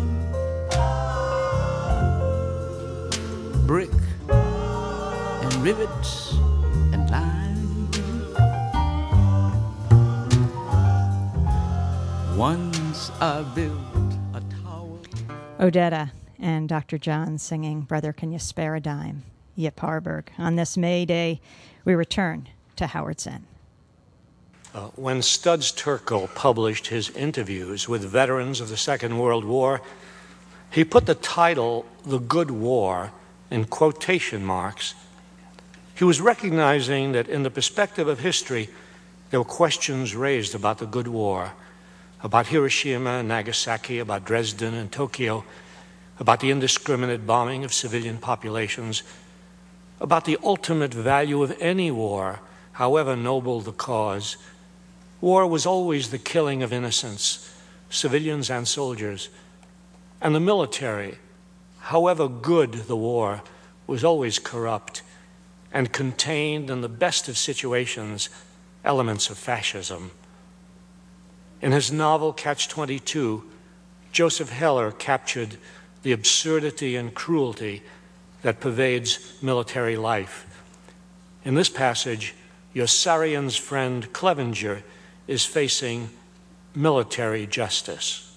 [SPEAKER 10] brick and rivets and lime. Once I built a tower.
[SPEAKER 1] Odetta and Doctor John singing Brother, Can You Spare a Dime? Yip Harburg. On this May Day, we return to Howard's End.
[SPEAKER 14] Uh, when Studs Terkel published his interviews with veterans of the Second World War, he put the title, The Good War, in quotation marks. He was recognizing that in the perspective of history, there were questions raised about the good war, about Hiroshima and Nagasaki, about Dresden and Tokyo, about the indiscriminate bombing of civilian populations, about the ultimate value of any war, however noble the cause. War was always the killing of innocents, civilians and soldiers, and the military, however good the war, was always corrupt and contained in the best of situations elements of fascism. In his novel Catch twenty-two, Joseph Heller captured the absurdity and cruelty that pervades military life. In this passage, Yossarian's friend Clevenger is facing military justice.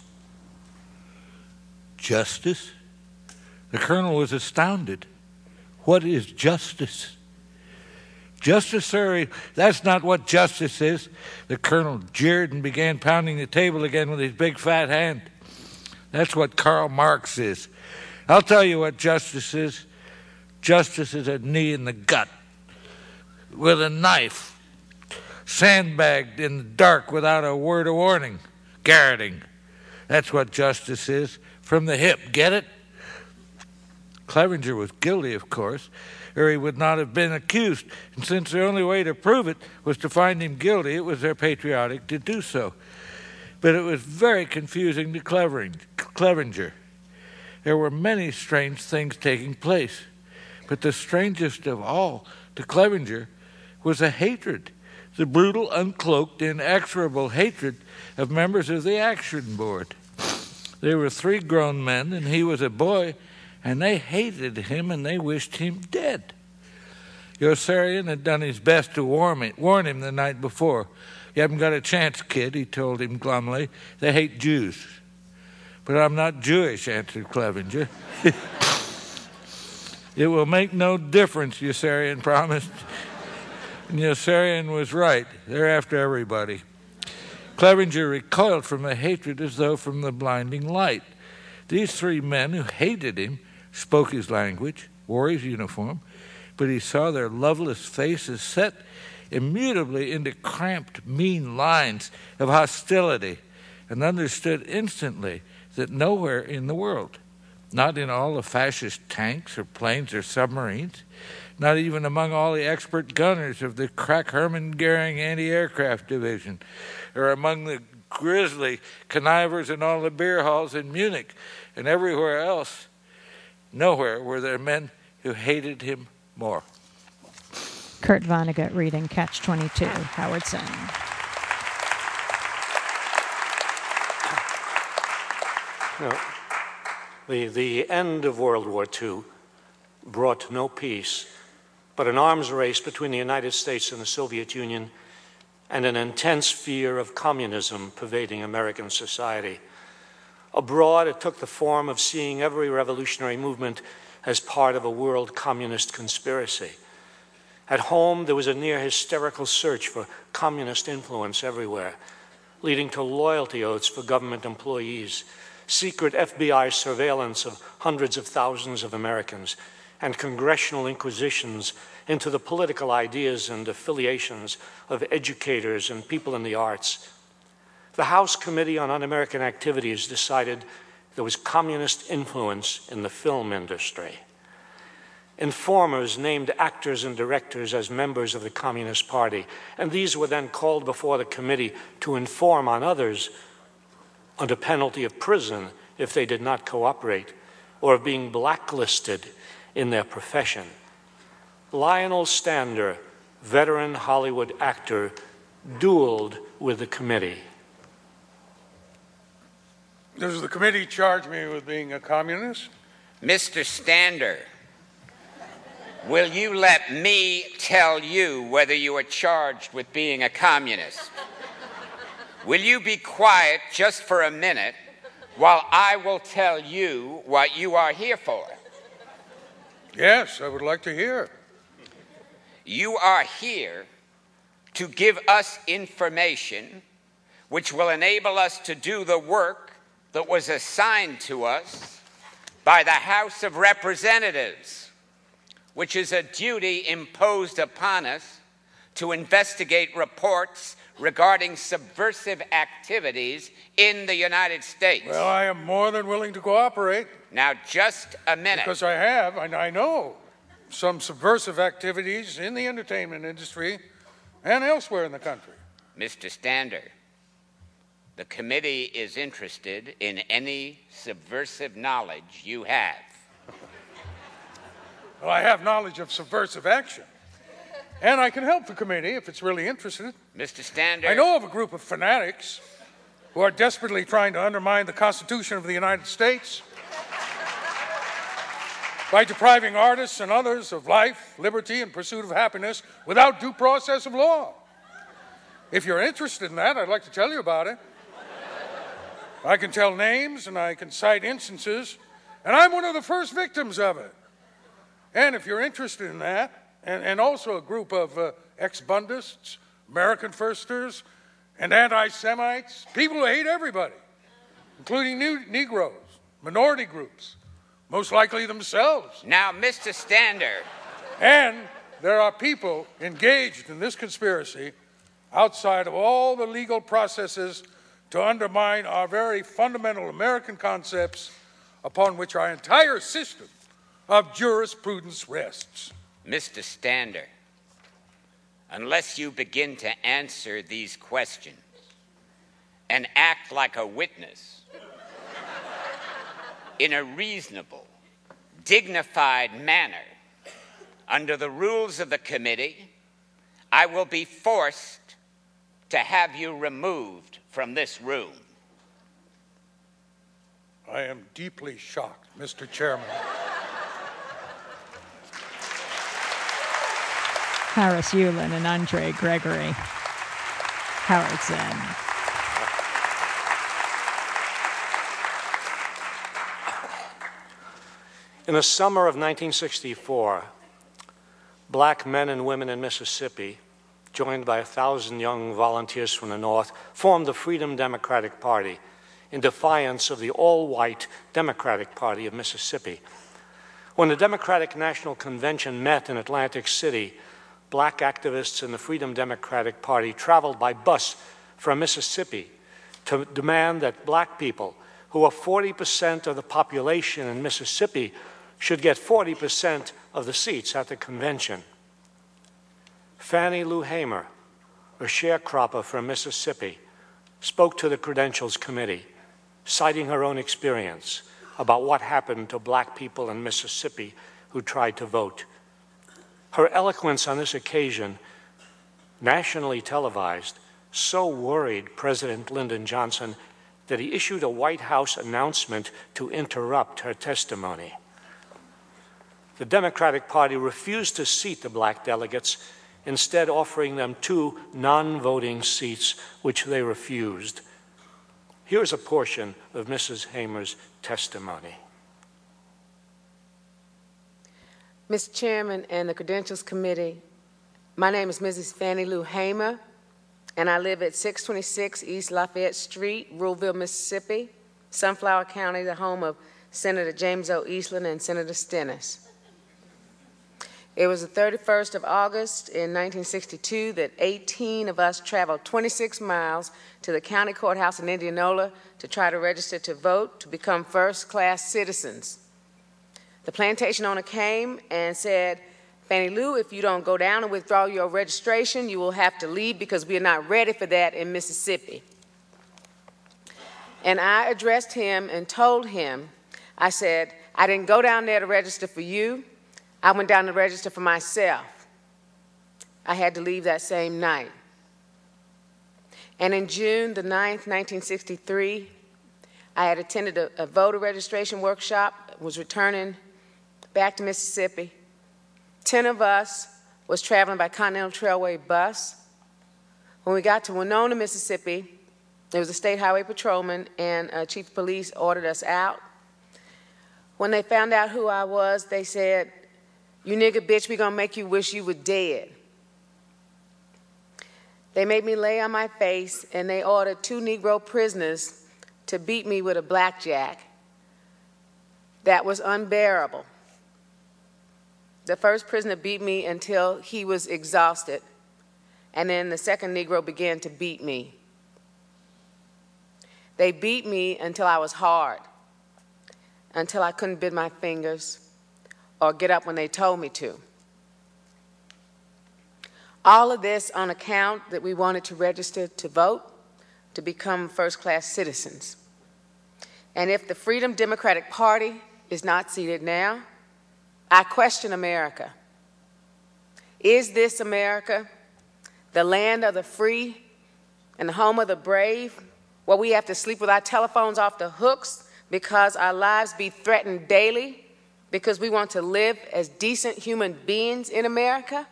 [SPEAKER 12] Justice? The colonel was astounded. What is justice? Justice, sir, that's not what justice is. The colonel jeered and began pounding the table again with his big fat hand. That's what Karl Marx is. I'll tell you what justice is. Justice is a knee in the gut with a knife, sandbagged in the dark without a word of warning, garroting. That's what justice is, from the hip. Get it? Clevenger was guilty, of course, or he would not have been accused. And since the only way to prove it was to find him guilty, it was their patriotic to do so. But it was very confusing to Clevenger. There were many strange things taking place, but the strangest of all to Clevenger was a hatred, the brutal, uncloaked, inexorable hatred of members of the Action Board. They were three grown men, and he was a boy, and they hated him and they wished him dead. Yossarian had done his best to warn him, warn him the night before. You haven't got a chance, kid, he told him glumly. They hate Jews. But I'm not Jewish, answered Clevenger. It will make no difference, Yossarian promised. And Yossarian was right. They're after everybody. Clevenger recoiled from the hatred as though from the blinding light. These three men who hated him spoke his language, wore his uniform, but he saw their loveless faces set immutably into cramped, mean lines of hostility, and understood instantly that nowhere in the world, not in all the fascist tanks or planes or submarines, not even among all the expert gunners of the crack Hermann Goering anti-aircraft division, or among the grisly connivers in all the beer halls in Munich and everywhere else, nowhere were there men who hated him more.
[SPEAKER 1] Kurt Vonnegut reading Catch twenty-two, Howard Zinn.
[SPEAKER 14] No. The, the end of World War Two brought no peace, but an arms race between the United States and the Soviet Union and an intense fear of communism pervading American society. Abroad, it took the form of seeing every revolutionary movement as part of a world communist conspiracy. At home, there was a near hysterical search for communist influence everywhere, leading to loyalty oaths for government employees, secret F B I surveillance of hundreds of thousands of Americans, and congressional inquisitions into the political ideas and affiliations of educators and people in the arts. The House Committee on Un-American Activities decided there was communist influence in the film industry. Informers named actors and directors as members of the Communist Party, and these were then called before the committee to inform on others under penalty of prison if they did not cooperate, or of being blacklisted in their profession. Lionel Stander, veteran Hollywood actor, dueled with the committee.
[SPEAKER 15] Does the committee charge me with being a communist?
[SPEAKER 16] Mister Stander, will you let me tell you whether you are charged with being a communist? Will you be quiet just for a minute while I will tell you what you are here for?
[SPEAKER 15] Yes, I would like to hear.
[SPEAKER 16] You are here to give us information which will enable us to do the work that was assigned to us by the House of Representatives, which is a duty imposed upon us to investigate reports regarding subversive activities in the United States.
[SPEAKER 15] Well, I am more than willing to cooperate.
[SPEAKER 16] Now, just a minute.
[SPEAKER 15] Because I have, and I know, some subversive activities in the entertainment industry and elsewhere in the country.
[SPEAKER 16] Mister Stander, the committee is interested in any subversive knowledge you have.
[SPEAKER 15] Well, I have knowledge of subversive action. And I can help the committee if it's really interested.
[SPEAKER 16] Mister Stander.
[SPEAKER 15] I know of a group of fanatics who are desperately trying to undermine the Constitution of the United States by depriving artists and others of life, liberty, and pursuit of happiness without due process of law. If you're interested in that, I'd like to tell you about it. I can tell names and I can cite instances, and I'm one of the first victims of it. And if you're interested in that, and, and also a group of uh, ex-Bundists, American Firsters, and anti-Semites, people who hate everybody, including new Negroes, minority groups, most likely themselves.
[SPEAKER 16] Now, Mister Stander.
[SPEAKER 15] And there are people engaged in this conspiracy outside of all the legal processes to undermine our very fundamental American concepts upon which our entire system of jurisprudence rests.
[SPEAKER 16] Mister Stander, unless you begin to answer these questions and act like a witness in a reasonable, dignified manner under the rules of the committee, I will be forced to have you removed from this room.
[SPEAKER 15] I am deeply shocked, Mister Chairman.
[SPEAKER 1] Harris Yulin and Andre Gregory. Howard Zinn.
[SPEAKER 14] In the summer of nineteen sixty-four, black men and women in Mississippi, joined by a thousand young volunteers from the North, formed the Freedom Democratic Party in defiance of the all-white Democratic Party of Mississippi. When the Democratic National Convention met in Atlantic City, black activists in the Freedom Democratic Party traveled by bus from Mississippi to demand that black people, who are forty percent of the population in Mississippi, should get forty percent of the seats at the convention. Fannie Lou Hamer, a sharecropper from Mississippi, spoke to the Credentials Committee, citing her own experience about what happened to black people in Mississippi who tried to vote. Her eloquence on this occasion, nationally televised, so worried President Lyndon Johnson that he issued a White House announcement to interrupt her testimony. The Democratic Party refused to seat the black delegates, instead offering them two non-voting seats, which they refused. Here's a portion of Missus Hamer's testimony.
[SPEAKER 17] Mister Chairman and the Credentials Committee, my name is Missus Fannie Lou Hamer, and I live at six twenty-six East Lafayette Street, Ruleville, Mississippi, Sunflower County, the home of Senator James O. Eastland and Senator Stennis. It was the thirty-first of August in nineteen sixty-two that eighteen of us traveled twenty-six miles to the county courthouse in Indianola to try to register to vote to become first-class citizens. The plantation owner came and said, Fannie Lou, if you don't go down and withdraw your registration, you will have to leave because we are not ready for that in Mississippi. And I addressed him and told him, I said, I didn't go down there to register for you. I went down to register for myself. I had to leave that same night. And in June the ninth, nineteen sixty-three, I had attended a, a voter registration workshop, was returning back to Mississippi. Ten of us was traveling by Continental Trailway bus. When we got to Winona, Mississippi, there was a state highway patrolman and a chief of police ordered us out. When they found out who I was, they said, you nigger bitch, we gonna make you wish you were dead. They made me lay on my face and they ordered two Negro prisoners to beat me with a blackjack. That was unbearable. The first prisoner beat me until he was exhausted, and then the second Negro began to beat me. They beat me until I was hard, until I couldn't bend my fingers or get up when they told me to. All of this on account that we wanted to register to vote, to become first-class citizens. And if the Freedom Democratic Party is not seated now, I question America. Is this America, the land of the free and the home of the brave, where we have to sleep with our telephones off the hooks because our lives be threatened daily because we want to live as decent human beings in America?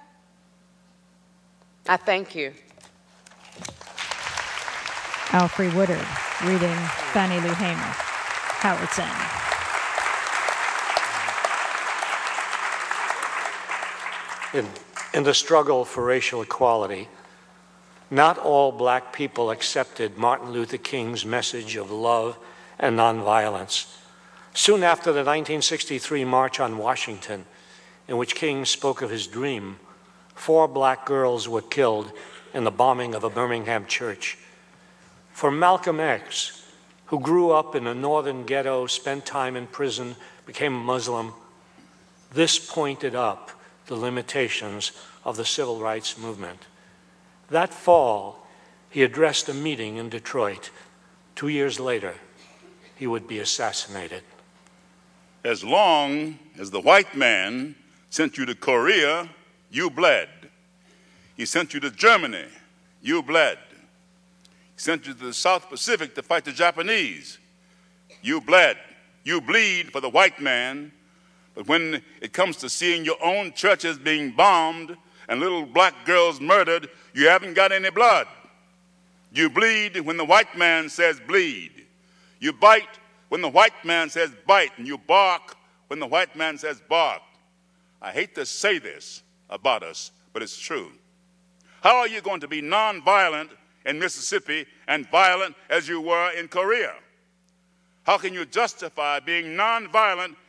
[SPEAKER 17] I thank you.
[SPEAKER 1] Alfre Woodard reading Fannie Lou Hamer, Howard's End.
[SPEAKER 14] In, in the struggle for racial equality, not all black people accepted Martin Luther King's message of love and nonviolence. Soon after the nineteen sixty-three March on Washington, in which King spoke of his dream, four black girls were killed in the bombing of a Birmingham church. For Malcolm X, who grew up in a northern ghetto, spent time in prison, became a Muslim, this pointed up the limitations of the civil rights movement. That fall, he addressed a meeting in Detroit. Two years later, he would be assassinated.
[SPEAKER 18] As long as the white man sent you to Korea, you bled. He sent you to Germany, you bled. He sent you to the South Pacific to fight the Japanese, you bled. You bleed for the white man. But when it comes to seeing your own churches being bombed and little black girls murdered, you haven't got any blood. You bleed when the white man says bleed. You bite when the white man says bite, and you bark when the white man says bark. I hate to say this about us, but it's true. How are you going to be nonviolent in Mississippi and violent as you were in Korea? How can you justify being nonviolent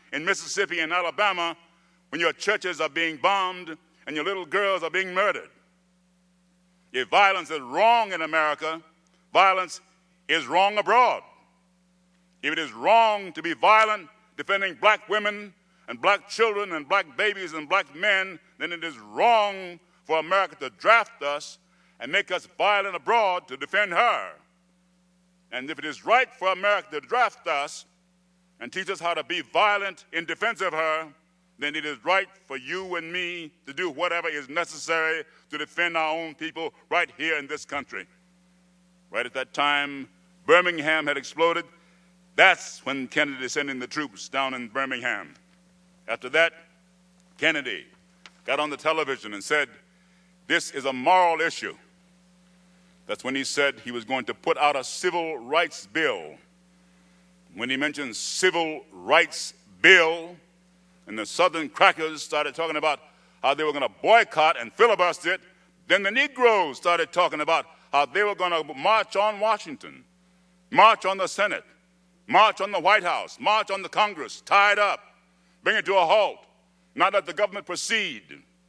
[SPEAKER 18] in Mississippi and Alabama when your churches are being bombed and your little girls are being murdered. If violence is wrong in America, violence is wrong abroad. If it is wrong to be violent defending black women and black children and black babies and black men, then it is wrong for America to draft us and make us violent abroad to defend her. And if it is right for America to draft us and teach us how to be violent in defense of her, then it is right for you and me to do whatever is necessary to defend our own people right here in this country. Right at that time, Birmingham had exploded. That's when Kennedy sent in the troops down in Birmingham. After that, Kennedy got on the television and said, this is a moral issue. That's when he said he was going to put out a civil rights bill. When he mentioned civil rights bill, and the Southern crackers started talking about how they were going to boycott and filibuster it, then the Negroes started talking about how they were going to march on Washington, march on the Senate, march on the White House, march on the Congress, tie it up, bring it to a halt, not let the government proceed.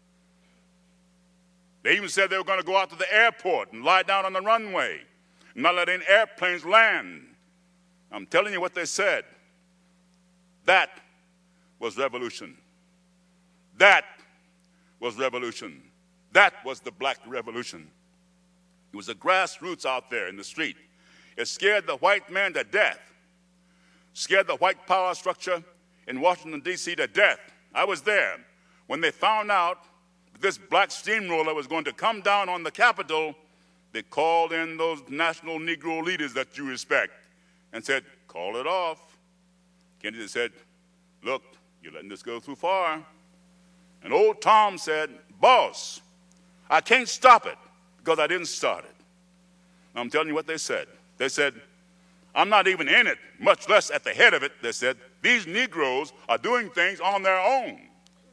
[SPEAKER 18] They even said they were going to go out to the airport and lie down on the runway, not let any airplanes land. I'm telling you what they said. That was revolution. That was revolution. That was the black revolution. It was the grassroots out there in the street. It scared the white man to death, scared the white power structure in Washington, D C to death. I was there when they found out that this black steamroller was going to come down on the Capitol. They called in those national Negro leaders that you respect and said, call it off. Kennedy said, look, you're letting this go too far. And old Tom said, boss, I can't stop it because I didn't start it. I'm telling you what they said. They said, I'm not even in it, much less at the head of it. They said, these Negroes are doing things on their own.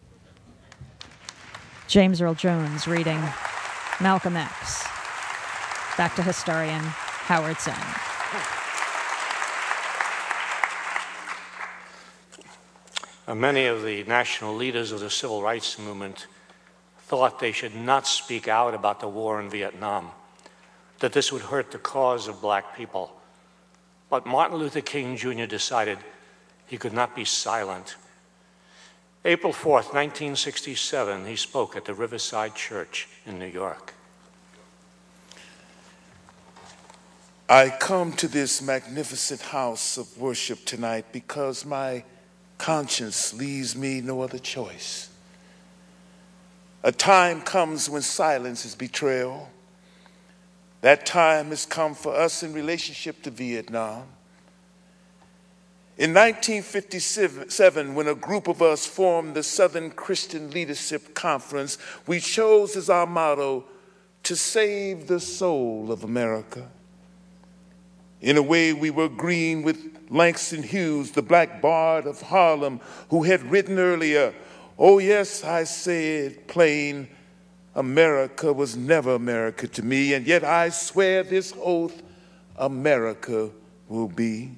[SPEAKER 1] James Earl Jones reading Malcolm X. Back to historian Howard Zinn.
[SPEAKER 14] Uh, many of the national leaders of the civil rights movement thought they should not speak out about the war in Vietnam, that this would hurt the cause of black people. But Martin Luther King Junior decided he could not be silent. April fourth, nineteen sixty-seven, he spoke at the Riverside Church in New York.
[SPEAKER 19] I come to this magnificent house of worship tonight because my conscience leaves me no other choice. A time comes when silence is betrayal. That time has come for us in relationship to Vietnam. In nineteen fifty-seven, when a group of us formed the Southern Christian Leadership Conference, we chose as our motto, to save the soul of America. In a way, we were green with Langston Hughes, the black bard of Harlem, who had written earlier, oh yes, I say it plain, America was never America to me, and yet I swear this oath, America will be.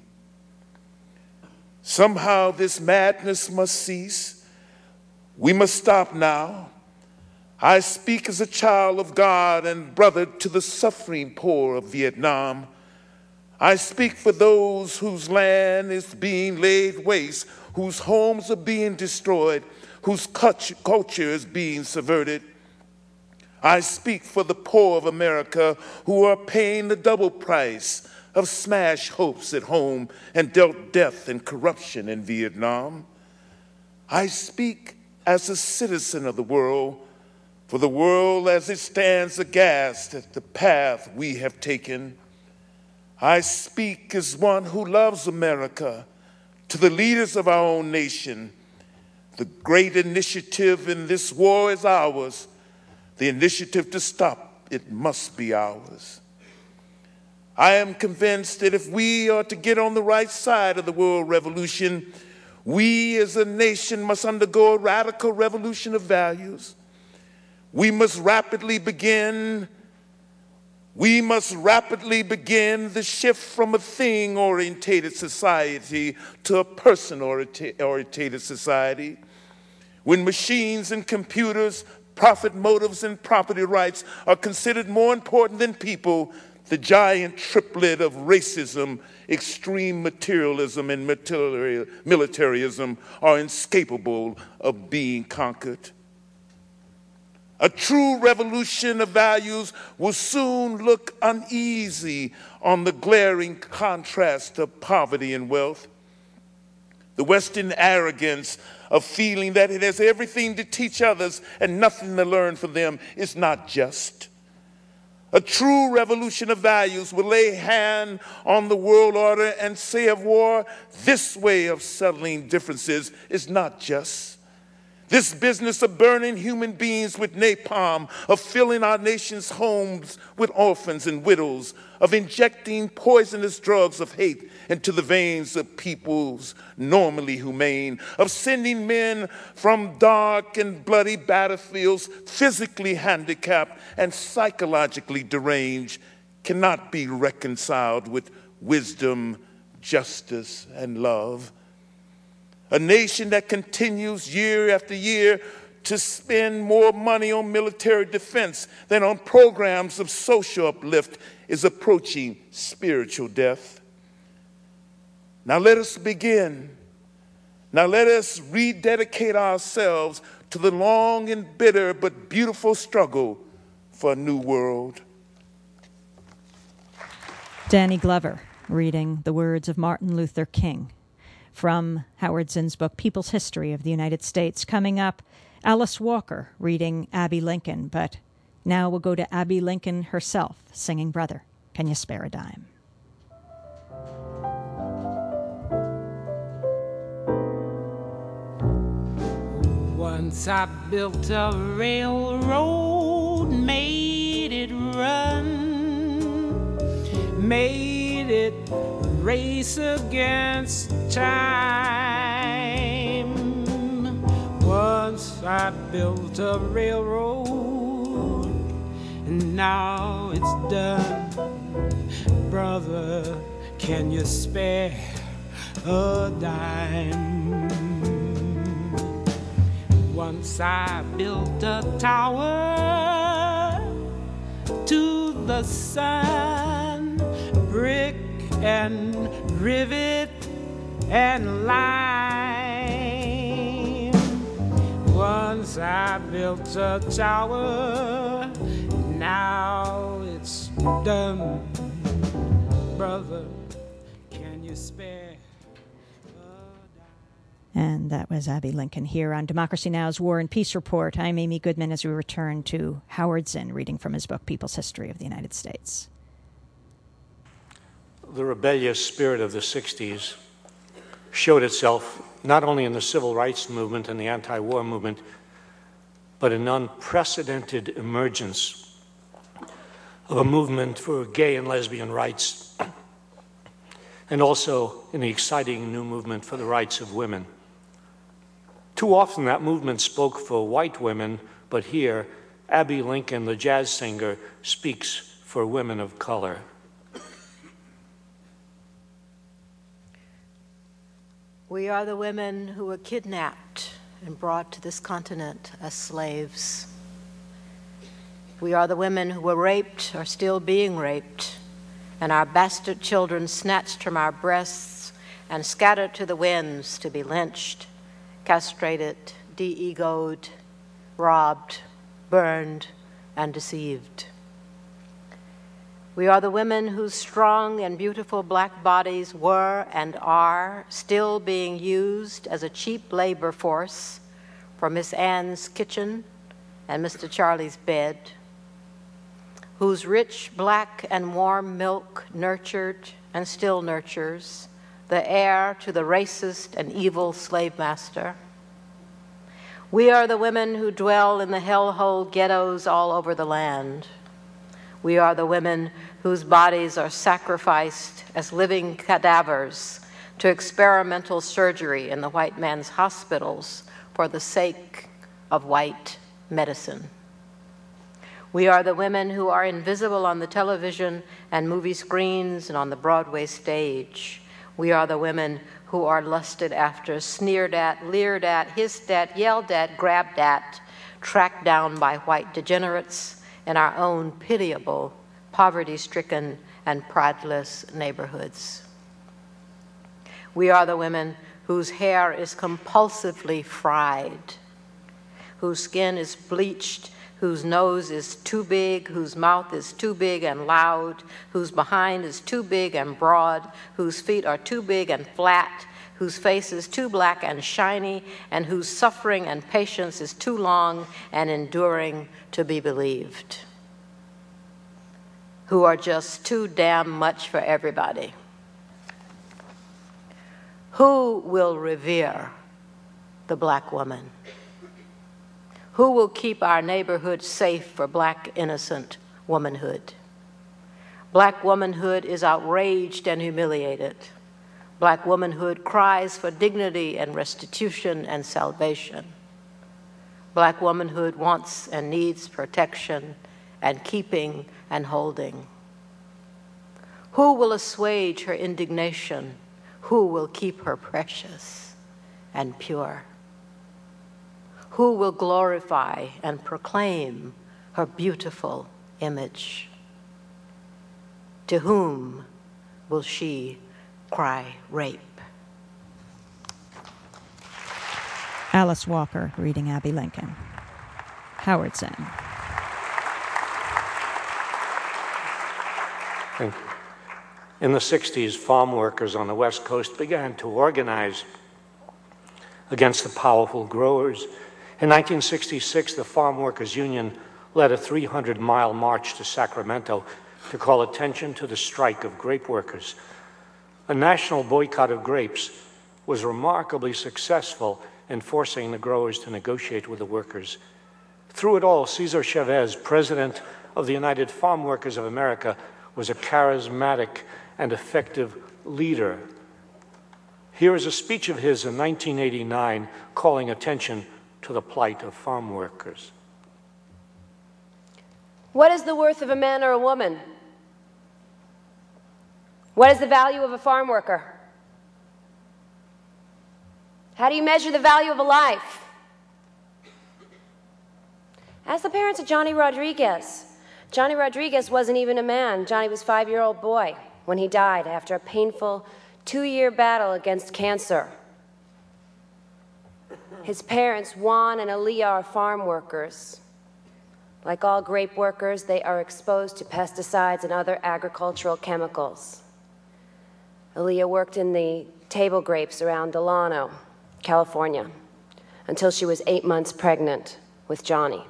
[SPEAKER 19] Somehow this madness must cease. We must stop now. I speak as a child of God and brother to the suffering poor of Vietnam. I speak for those whose land is being laid waste, whose homes are being destroyed, whose culture is being subverted. I speak for the poor of America who are paying the double price of smashed hopes at home and dealt death and corruption in Vietnam. I speak as a citizen of the world, for the world as it stands aghast at the path we have taken. I speak as one who loves America, to the leaders of our own nation. The great initiative in this war is ours. The initiative to stop it must be ours. I am convinced that if we are to get on the right side of the world revolution, we as a nation must undergo a radical revolution of values. We must rapidly begin We must rapidly begin the shift from a thing-orientated society to a person-orientated society. When machines and computers, profit motives and property rights are considered more important than people, the giant triplet of racism, extreme materialism, and militarism are incapable of being conquered. A true revolution of values will soon look uneasy on the glaring contrast of poverty and wealth. The Western arrogance of feeling that it has everything to teach others and nothing to learn from them is not just. A true revolution of values will lay hand on the world order and say of war, this way of settling differences is not just. This business of burning human beings with napalm, of filling our nation's homes with orphans and widows, of injecting poisonous drugs of hate into the veins of peoples normally humane, of sending men from dark and bloody battlefields physically handicapped and psychologically deranged, cannot be reconciled with wisdom, justice, and love. A nation that continues year after year to spend more money on military defense than on programs of social uplift is approaching spiritual death. Now let us begin. Now let us rededicate ourselves to the long and bitter but beautiful struggle for a new world.
[SPEAKER 1] Danny Glover reading the words of Martin Luther King from Howard Zinn's book, People's History of the United States. Coming up, Alice Walker reading Abby Lincoln, but now we'll go to Abby Lincoln herself singing Brother, Can You Spare a Dime?
[SPEAKER 10] Once I built a railroad, made it run, made it race against time. Once I built a railroad, and now it's done. Brother, can you spare a dime? Once I built a tower to the sun, brick and rivet and lime. Once I built a tower, now it's done. Brother, can you spare?
[SPEAKER 1] And that was Abby Lincoln here on Democracy Now!'s War and Peace Report. I'm Amy Goodman as we return to Howard Zinn reading from his book, People's History of the United States.
[SPEAKER 14] The rebellious spirit of the sixties showed itself not only in the civil rights movement and the anti-war movement, but an unprecedented emergence of a movement for gay and lesbian rights, and also in the exciting new movement for the rights of women. Too often that movement spoke for white women, but here, Abby Lincoln, the jazz singer, speaks for women of color.
[SPEAKER 13] We are the women who were kidnapped and brought to this continent as slaves. We are the women who were raped or still being raped, and our bastard children snatched from our breasts and scattered to the winds to be lynched, castrated, de-egoed, robbed, burned, and deceived. We are the women whose strong and beautiful black bodies were and are still being used as a cheap labor force for Miss Ann's kitchen and Mister Charlie's bed, whose rich black and warm milk nurtured and still nurtures the heir to the racist and evil slave master. We are the women who dwell in the hellhole ghettos all over the land. We are the women whose bodies are sacrificed as living cadavers to experimental surgery in the white man's hospitals for the sake of white medicine. We are the women who are invisible on the television and movie screens and on the Broadway stage. We are the women who are lusted after, sneered at, leered at, hissed at, yelled at, grabbed at, tracked down by white degenerates in our own pitiable, poverty-stricken, and prideless neighborhoods. We are the women whose hair is compulsively fried, whose skin is bleached, whose nose is too big, whose mouth is too big and loud, whose behind is too big and broad, whose feet are too big and flat, whose face is too black and shiny, and whose suffering and patience is too long and enduring to be believed, who are just too damn much for everybody. Who will revere the black woman? Who will keep our neighborhood safe for black, innocent womanhood? Black womanhood is outraged and humiliated. Black womanhood cries for dignity and restitution and salvation. Black womanhood wants and needs protection and keeping and holding. Who will assuage her indignation? Who will keep her precious and pure? Who will glorify and proclaim her beautiful image? To whom will she cry rape?
[SPEAKER 1] Alice Walker reading Abby Lincoln. Howard Zinn.
[SPEAKER 14] Thank you. In the sixties, farm workers on the West Coast began to organize against the powerful growers. In nineteen sixty-six, the Farm Workers Union led a three hundred mile march to Sacramento to call attention to the strike of grape workers. A national boycott of grapes was remarkably successful in forcing the growers to negotiate with the workers. Through it all, Cesar Chavez, president of the United Farm Workers of America, was a charismatic and effective leader. Here is a speech of his in nineteen eighty-nine calling attention to the plight of farm workers.
[SPEAKER 11] What is the worth of a man or a woman? What is the value of a farm worker? How do you measure the value of a life? Ask the parents of Johnny Rodriguez. Johnny Rodriguez wasn't even a man. Johnny was a five-year-old boy when he died after a painful two-year battle against cancer. His parents, Juan and Aaliyah, are farm workers. Like all grape workers, they are exposed to pesticides and other agricultural chemicals. Aaliyah worked in the table grapes around Delano, California, until she was eight months pregnant with Johnny.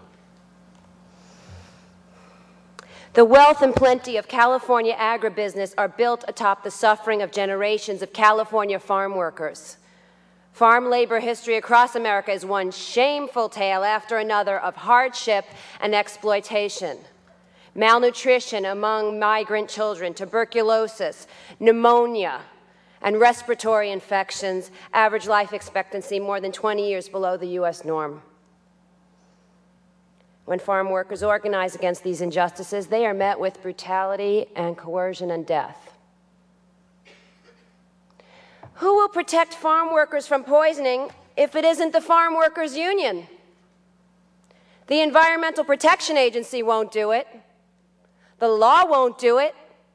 [SPEAKER 11] The wealth and plenty of California agribusiness are built atop the suffering of generations of California farm workers. Farm labor history across America is one shameful tale after another of hardship and exploitation. Malnutrition among migrant children, tuberculosis, pneumonia, and respiratory infections, average life expectancy more than twenty years below the U S norm. When farm workers organize against these injustices, they are met with brutality and coercion and death. Who will protect farm workers from poisoning if it isn't the Farm Workers Union? The Environmental Protection Agency won't do it. The law won't do it.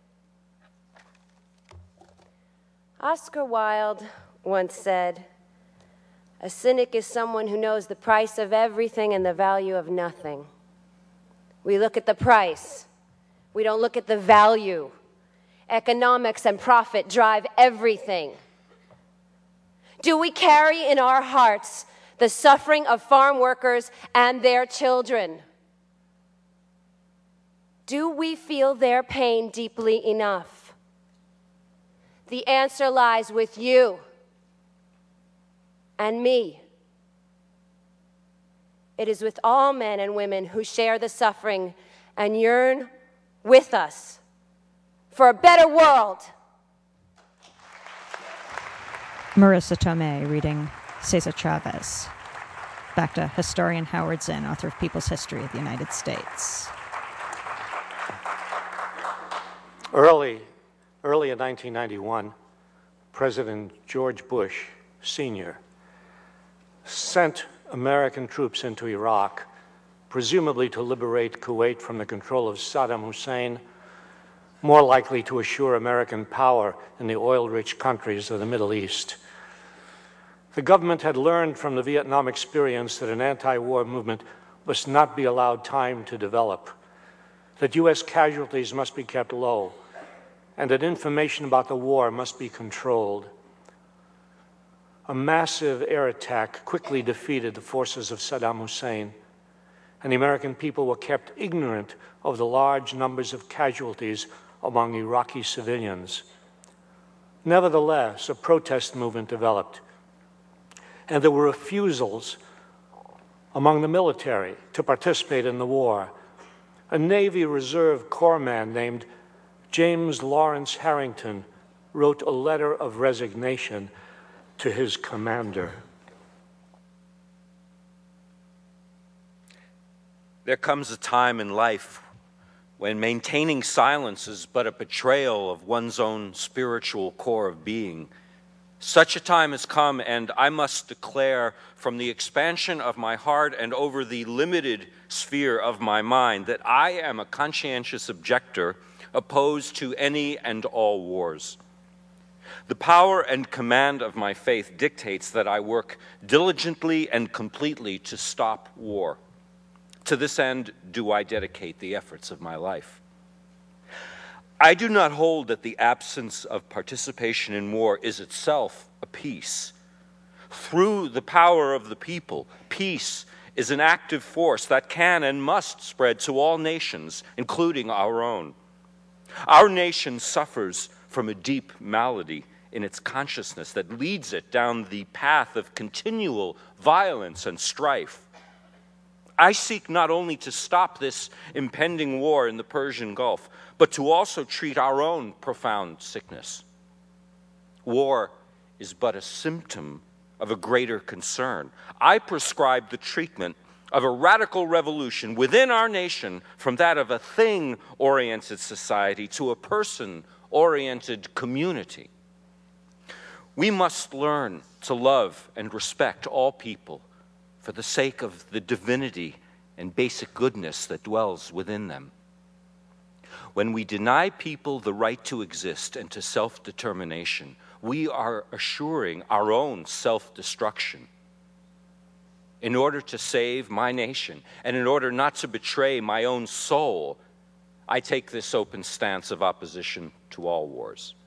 [SPEAKER 11] Oscar Wilde once said, "A cynic is someone who knows the price of everything and the value of nothing." We look at the price. We don't look at the value. Economics and profit drive everything. Do we carry in our hearts the suffering of farm workers and their children? Do we feel their pain deeply enough? The answer lies with you and me. It is with all men and women who share the suffering and yearn with us for a better world.
[SPEAKER 1] Marissa Tomei reading Cesar Chavez. Back to historian Howard Zinn, author of People's History of the United States.
[SPEAKER 14] Early, early in nineteen ninety-one, President George Bush Senior sent American troops into Iraq, presumably to liberate Kuwait from the control of Saddam Hussein, more likely to assure American power in the oil-rich countries of the Middle East. The government had learned from the Vietnam experience that an anti-war movement must not be allowed time to develop, that U S casualties must be kept low, and that information about the war must be controlled. A massive air attack quickly defeated the forces of Saddam Hussein, and the American people were kept ignorant of the large numbers of casualties among Iraqi civilians. Nevertheless, a protest movement developed, and there were refusals among the military to participate in the war. A Navy Reserve Corpsman named James Lawrence Harrington wrote a letter of resignation to his commander.
[SPEAKER 20] There comes a time in life when maintaining silence is but a betrayal of one's own spiritual core of being. Such a time has come, and I must declare from the expansion of my heart and over the limited sphere of my mind that I am a conscientious objector opposed to any and all wars. The power and command of my faith dictates that I work diligently and completely to stop war. To this end do I dedicate the efforts of my life. I do not hold that the absence of participation in war is itself a peace. Through the power of the people, peace is an active force that can and must spread to all nations, including our own. Our nation suffers from a deep malady in its consciousness that leads it down the path of continual violence and strife. I seek not only to stop this impending war in the Persian Gulf, but to also treat our own profound sickness. War is but a symptom of a greater concern. I prescribe the treatment of a radical revolution within our nation from that of a thing-oriented society to a person-oriented community. We must learn to love and respect all people for the sake of the divinity and basic goodness that dwells within them. When we deny people the right to exist and to self-determination, we are assuring our own self-destruction. In order to save my nation, and in order not to betray my own soul, I take this open stance of opposition to all wars.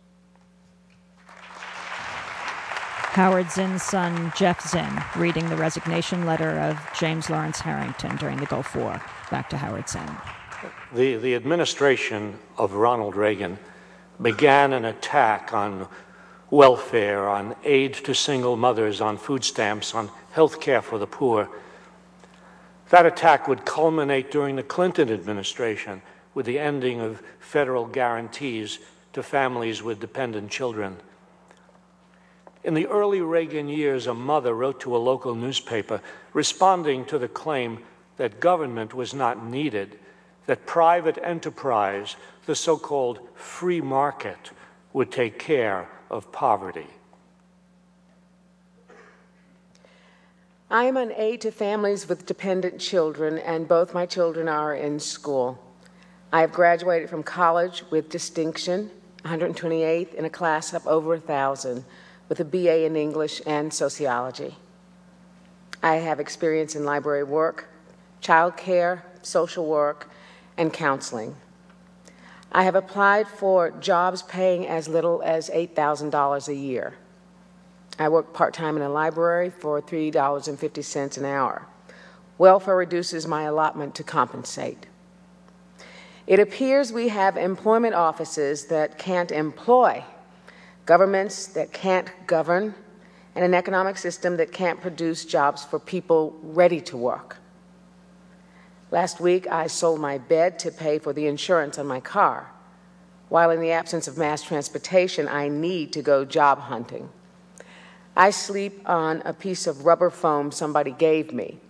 [SPEAKER 1] Howard Zinn's son, Jeff Zinn, reading the resignation letter of James Lawrence Harrington during the Gulf War. Back to Howard Zinn.
[SPEAKER 14] The, the administration of Ronald Reagan began an attack on welfare, on aid to single mothers, on food stamps, on health care for the poor. That attack would culminate during the Clinton administration with the ending of federal guarantees to families with dependent children. In the early Reagan years, a mother wrote to a local newspaper responding to the claim that government was not needed, that private enterprise, the so-called free market, would take care of poverty.
[SPEAKER 17] I am an aide to families with dependent children, and both my children are in school. I have graduated from college with distinction, one hundred twenty-eighth in a class of over one thousand, with a B A in English and sociology. I have experience in library work, child care, social work, and counseling. I have applied for jobs paying as little as eight thousand dollars a year. I work part-time in a library for three dollars and fifty cents an hour. Welfare reduces my allotment to compensate. It appears we have employment offices that can't employ, governments that can't govern, and an economic system that can't produce jobs for people ready to work. Last week, I sold my bed to pay for the insurance on my car, while in the absence of mass transportation, I need to go job hunting. I sleep on a piece of rubber foam somebody gave me.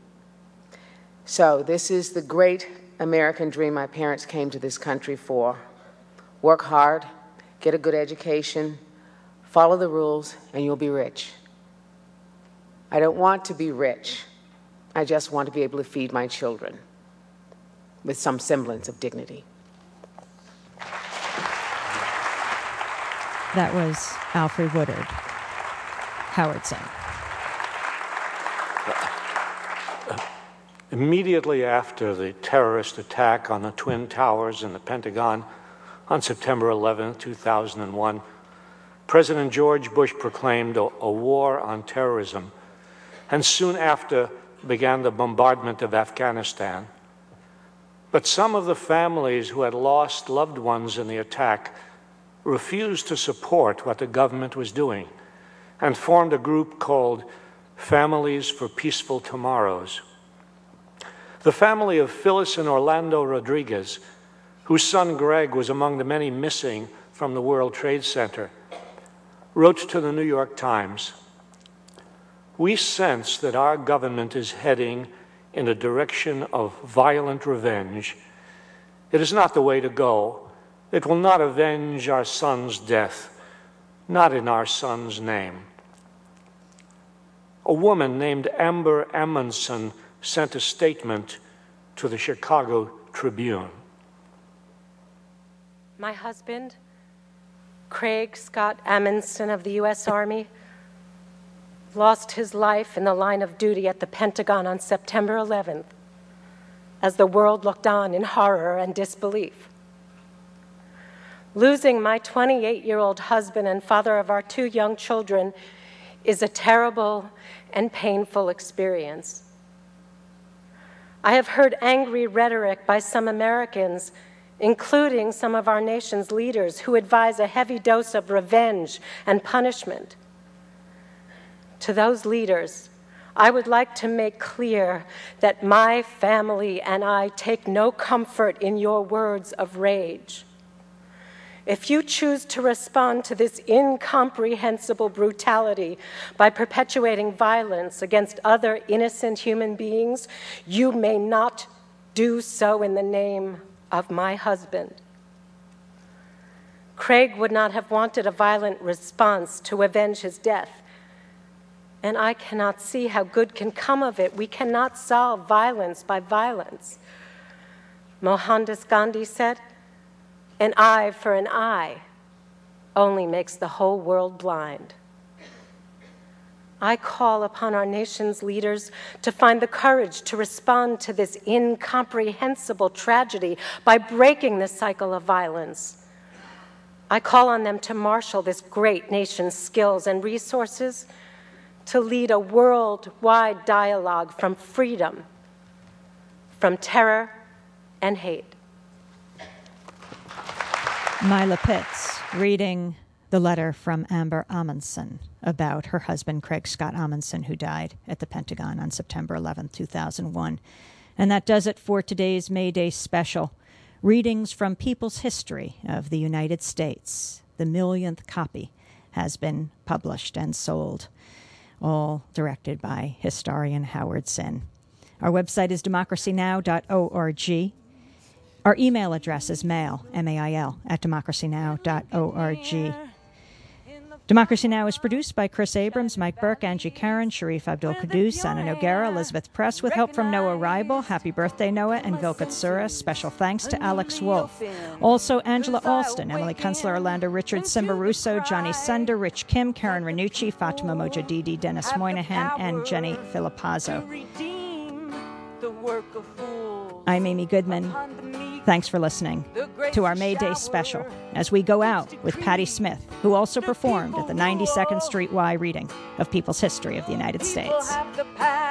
[SPEAKER 17] So this is the great American dream my parents came to this country for. work hard, get a good education, follow the rules, and you'll be rich. I don't want to be rich. I just want to be able to feed my children with some semblance of dignity.
[SPEAKER 1] That was Alfre Woodard Howardson.
[SPEAKER 14] Immediately after the terrorist attack on the Twin Towers in the Pentagon on September eleventh, two thousand one, President George Bush proclaimed a, a war on terrorism, and soon after began the bombardment of Afghanistan. But some of the families who had lost loved ones in the attack refused to support what the government was doing and formed a group called Families for Peaceful Tomorrows. The family of Phyllis and Orlando Rodriguez, whose son Greg was among the many missing from the World Trade Center, wrote to the New York Times, "We sense that our government is heading in a direction of violent revenge. It is not the way to go. It will not avenge our son's death, not in our son's name." A woman named Amber Amundson sent a statement to the Chicago Tribune.
[SPEAKER 21] My husband, Craig Scott Amundson of the U S Army, lost his life in the line of duty at the Pentagon on September eleventh as the world looked on in horror and disbelief. Losing my twenty-eight-year-old husband and father of our two young children is a terrible and painful experience. I have heard angry rhetoric by some Americans, including some of our nation's leaders, who advise a heavy dose of revenge and punishment. To those leaders, I would like to make clear that my family and I take no comfort in your words of rage. If you choose to respond to this incomprehensible brutality by perpetuating violence against other innocent human beings, you may not do so in the name of my husband. Craig would not have wanted a violent response to avenge his death, and I cannot see how good can come of it. We cannot solve violence by violence. Mohandas Gandhi said, "An eye for an eye only makes the whole world blind." I call upon our nation's leaders to find the courage to respond to this incomprehensible tragedy by breaking the cycle of violence. I call on them to marshal this great nation's skills and resources to lead a worldwide dialogue from freedom, from terror and hate.
[SPEAKER 1] Mila Pitts reading the letter from Amber Amundson about her husband, Craig Scott Amundson, who died at the Pentagon on September eleventh, two thousand one. And that does it for today's May Day special. Readings from People's History of the United States. The millionth copy has been published and sold, all directed by historian Howard Zinn. Our website is democracy now dot org. Our email address is mail, M A I L, at democracy now dot org. Democracy Now! Is produced by Chris Abrams, Mike Burke, Angie Karen, Sharif Abdul-Qaddus, Anna Noguera, Elizabeth Press, with help from Noah Reibel. Happy birthday, Noah, and Vilka Tsura. Special thanks to Alex Wolf. Also, Angela Alston, Emily Kunstler, Orlando Richard, Simba Russo, Johnny Sender, Rich Kim, Karen Ranucci, Fatima Mojadidi, Dennis Moynihan, and Jenny Filipazzo. I'm Amy Goodman. Thanks for listening to our May Day special as we go out with Patti Smith, who also performed at the ninety-second Street Y reading of People's History of the United States.